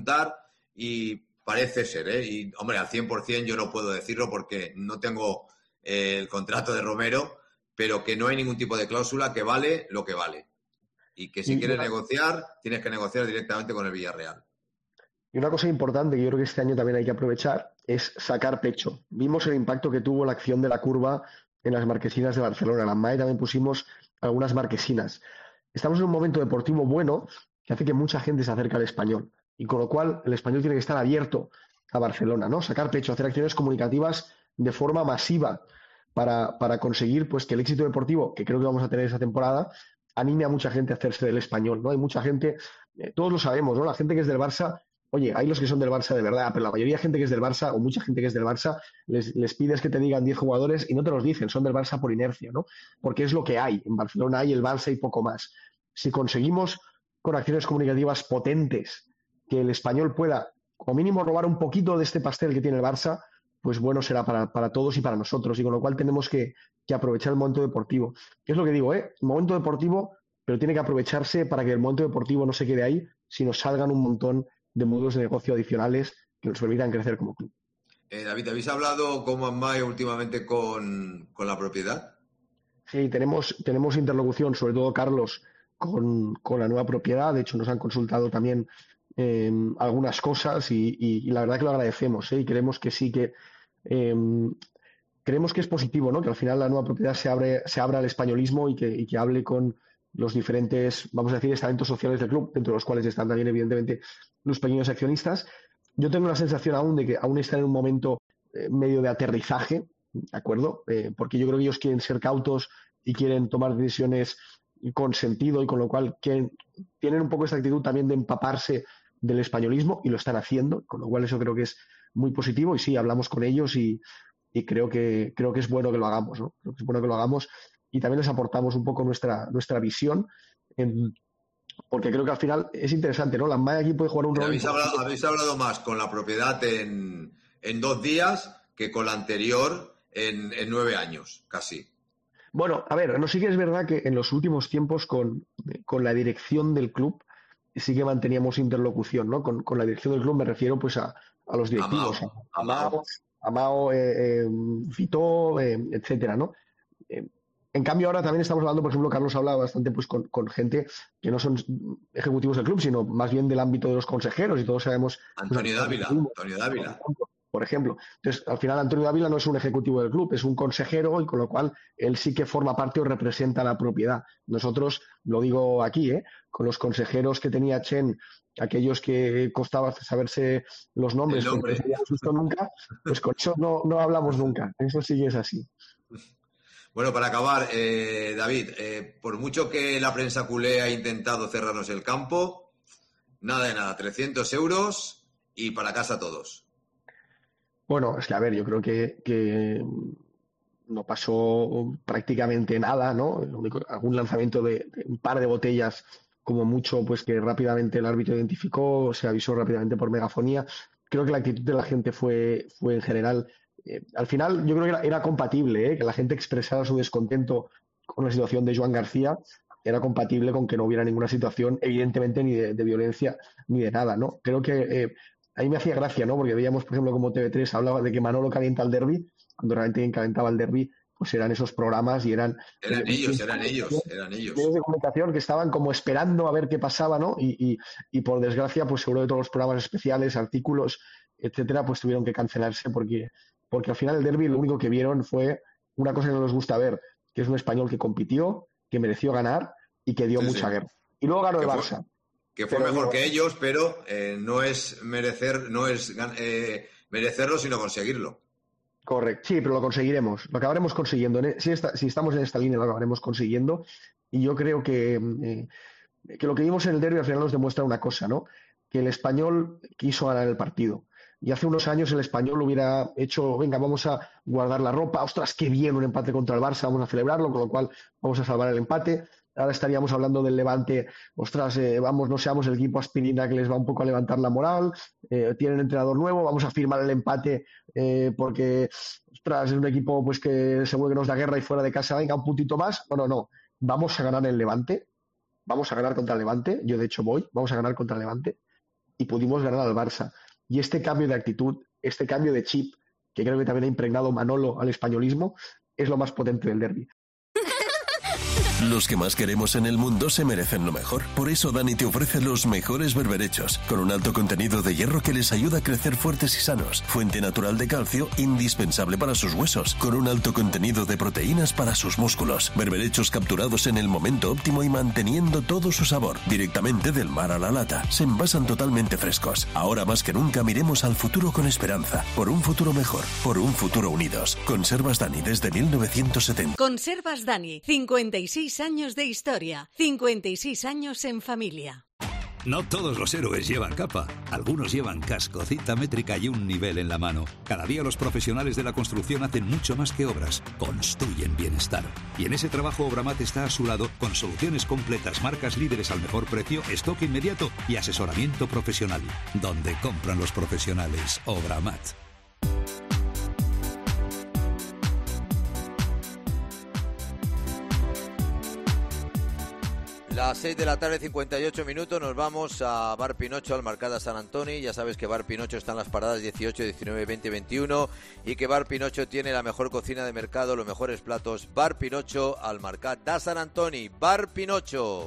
y parece ser, y hombre, al 100% yo no puedo decirlo porque no tengo el contrato de Romero, pero que no hay ningún tipo de cláusula, que vale lo que vale. Y que si quieres negociar, tienes que negociar directamente con el Villarreal. Y una cosa importante que yo creo que este año también hay que aprovechar es sacar pecho. Vimos el impacto que tuvo la acción de la curva en las marquesinas de Barcelona. En la MAE también pusimos algunas marquesinas. Estamos en un momento deportivo bueno que hace que mucha gente se acerque al Español. Y con lo cual el Español tiene que estar abierto a Barcelona, ¿no? Sacar pecho, hacer acciones comunicativas de forma masiva para conseguir pues que el éxito deportivo, que creo que vamos a tener esa temporada, anime a mucha gente a hacerse del Español, ¿no? Hay mucha gente, todos lo sabemos, ¿no? La gente que es del Barça, oye, hay los que son del Barça de verdad, pero la mayoría de gente que es del Barça, o mucha gente que es del Barça, les pides que te digan 10 jugadores y no te los dicen, son del Barça por inercia, ¿no? Porque es lo que hay. En Barcelona hay el Barça y poco más. Si conseguimos con acciones comunicativas potentes que el Español pueda, como mínimo, robar un poquito de este pastel que tiene el Barça, pues bueno será para todos y para nosotros, y con lo cual tenemos que aprovechar el momento deportivo. Es lo que digo, momento deportivo, pero tiene que aprovecharse para que el momento deportivo no se quede ahí, sino salgan un montón de modelos de negocio adicionales que nos permitan crecer como club. David, ¿habéis hablado como AMAE últimamente con la propiedad? Sí, tenemos interlocución, sobre todo Carlos, con la nueva propiedad. De hecho, nos han consultado también algunas cosas y la verdad que lo agradecemos, y creemos que sí que creemos que es positivo, ¿no? Que al final la nueva propiedad se abra al españolismo y que hable con los diferentes, vamos a decir, estamentos sociales del club, dentro de los cuales están también evidentemente los pequeños accionistas. Yo tengo la sensación aún de que aún están en un momento medio de aterrizaje, ¿de acuerdo? Porque yo creo que ellos quieren ser cautos y quieren tomar decisiones con sentido, y con lo cual tienen un poco esta actitud también de empaparse del españolismo, y lo están haciendo, con lo cual eso creo que es muy positivo. Y sí, hablamos con ellos y creo que es bueno que lo hagamos, ¿no? Creo que es bueno que lo hagamos, y también les aportamos un poco nuestra visión, porque creo que al final es interesante, ¿no? La MAE aquí puede jugar un rol. Habéis hablado más con la propiedad en 2 días que con la anterior en 9 años, casi. Bueno, a ver, no, sí que es verdad que en los últimos tiempos con la dirección del club sí que manteníamos interlocución, ¿no? Con la dirección del club me refiero pues a los directivos, a Mao, Fito, etcétera, ¿no? En cambio, ahora también estamos hablando, por ejemplo, Carlos habla bastante pues con gente que no son ejecutivos del club, sino más bien del ámbito de los consejeros, y todos sabemos... Antonio Dávila. Por ejemplo. Entonces, al final, Antonio Dávila no es un ejecutivo del club, es un consejero, y con lo cual él sí que forma parte o representa la propiedad. Nosotros, lo digo aquí, con los consejeros que tenía Chen, aquellos que costaba saberse los nombres, porque no habíamos visto nunca, pues con eso no hablamos nunca. Eso sí que es así. Bueno, para acabar, David, por mucho que la prensa culé ha intentado cerrarnos el campo, nada de nada, 300 euros y para casa todos. Bueno, es que a ver, yo creo que no pasó prácticamente nada, ¿no? Algún lanzamiento de un par de botellas como mucho, pues que rápidamente el árbitro identificó, se avisó rápidamente por megafonía. Creo que la actitud de la gente fue en general, al final yo creo que era compatible, que la gente expresara su descontento con la situación de Joan García, era compatible con que no hubiera ninguna situación, evidentemente, ni de violencia ni de nada, ¿no? Creo que ahí me hacía gracia, ¿no? Porque veíamos, por ejemplo, como TV3 hablaba de que Manolo calienta el derbi, cuando realmente quien calentaba el derbi pues eran esos programas y eran ellos. Medios de comunicación que estaban como esperando a ver qué pasaba, ¿no? Y por desgracia, pues seguro de todos los programas especiales, artículos, etcétera, pues tuvieron que cancelarse porque al final el derbi lo único que vieron fue una cosa que no nos gusta ver, que es un español que compitió, que mereció ganar y que dio mucha guerra. Y luego ganó el Barça. Que fue mejor que ellos, pero no es merecerlo, sino conseguirlo. Correcto, sí, pero lo conseguiremos, lo acabaremos consiguiendo. Si estamos en esta línea, lo acabaremos consiguiendo. Y yo creo que lo que vimos en el derbi al final nos demuestra una cosa, ¿no? Que el Español quiso ganar el partido. Y hace unos años el Español hubiera hecho, venga, vamos a guardar la ropa, ostras, qué bien, un empate contra el Barça, vamos a celebrarlo, con lo cual vamos a salvar el empate. Ahora estaríamos hablando del Levante, ostras, vamos, no seamos el equipo aspirina que les va un poco a levantar la moral, tienen entrenador nuevo, vamos a firmar el empate porque, ostras, es un equipo pues que seguro que nos da guerra y fuera de casa, venga, un puntito más. No, vamos a ganar el Levante, vamos a ganar contra el Levante, yo de hecho vamos a ganar contra el Levante, y pudimos ganar al Barça. Y este cambio de actitud, este cambio de chip, que creo que también ha impregnado Manolo al españolismo, es lo más potente del derbi. Los que más queremos en el mundo se merecen lo mejor. Por eso Dani te ofrece los mejores berberechos, con un alto contenido de hierro que les ayuda a crecer fuertes y sanos. Fuente natural de calcio, indispensable para sus huesos, con un alto contenido de proteínas para sus músculos. Berberechos capturados en el momento óptimo y manteniendo todo su sabor. Directamente del mar a la lata. Se envasan totalmente frescos. Ahora más que nunca miremos al futuro con esperanza. Por un futuro mejor. Por un futuro unidos. Conservas Dani desde 1970. Conservas Dani. 56 años de historia, 56 años en familia. No todos los héroes llevan capa. Algunos llevan casco, cita métrica y un nivel en la mano. Cada día los profesionales de la construcción hacen mucho más que obras. Construyen bienestar. Y en ese trabajo Obramat está a su lado con soluciones completas, marcas líderes al mejor precio, stock inmediato y asesoramiento profesional. Donde compran los profesionales. Obramat. Las 6 de la tarde, 58 minutos, nos vamos a Bar Pinocho, al Mercat de Sant Antoni. Ya sabes que Bar Pinocho está en las paradas 18, 19, 20 y 21 y que Bar Pinocho tiene la mejor cocina de mercado, los mejores platos. Bar Pinocho, al Mercat de Sant Antoni. Bar Pinocho.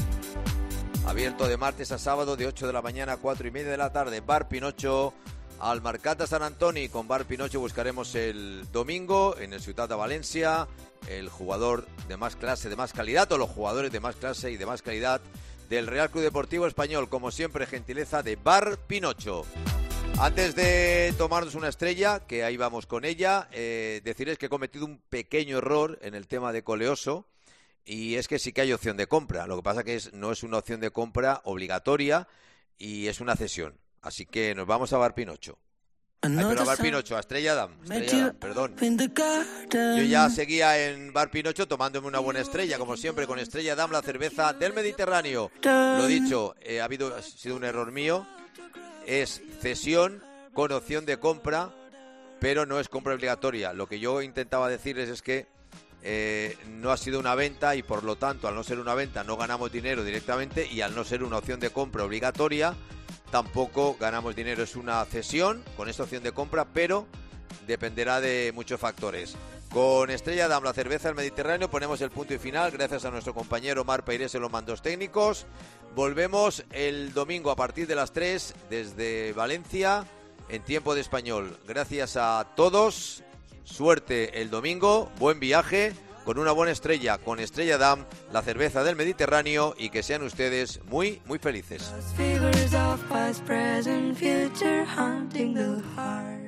Abierto de martes a sábado de 8 de la mañana a 4 y media de la tarde. Bar Pinocho, al Mercat de Sant Antoni. Con Bar Pinocho buscaremos el domingo en el Ciutat de Valencia el jugador de más clase, de más calidad, o los jugadores de más clase y de más calidad del Real Club Deportivo Español. Como siempre, gentileza de Bar Pinocho. Antes de tomarnos una estrella, que ahí vamos con ella, decirles que he cometido un pequeño error en el tema de Coleoso, y es que sí que hay opción de compra. Lo que pasa que no es una opción de compra obligatoria y es una cesión. Así que nos vamos a Bar Pinocho. Pero a Bar Pinocho, a Estrella Damm, perdón. Yo ya seguía en Bar Pinocho tomándome una buena estrella, como siempre, con Estrella Damm, la cerveza del Mediterráneo. Lo dicho, ha sido un error mío. Es cesión con opción de compra, pero no es compra obligatoria. Lo que yo intentaba decirles es que no ha sido una venta y por lo tanto, al no ser una venta, no ganamos dinero directamente, y al no ser una opción de compra obligatoria, tampoco ganamos dinero. Es una cesión con esta opción de compra, pero dependerá de muchos factores. Con Estrella Damm, la cerveza del Mediterráneo, ponemos el punto y final, gracias a nuestro compañero Mar Peirés en los mandos técnicos. Volvemos el domingo a partir de las 3 desde Valencia, en tiempo de español. Gracias a todos, suerte el domingo, buen viaje, con una buena estrella, con Estrella Damm, la cerveza del Mediterráneo, y que sean ustedes muy, muy felices.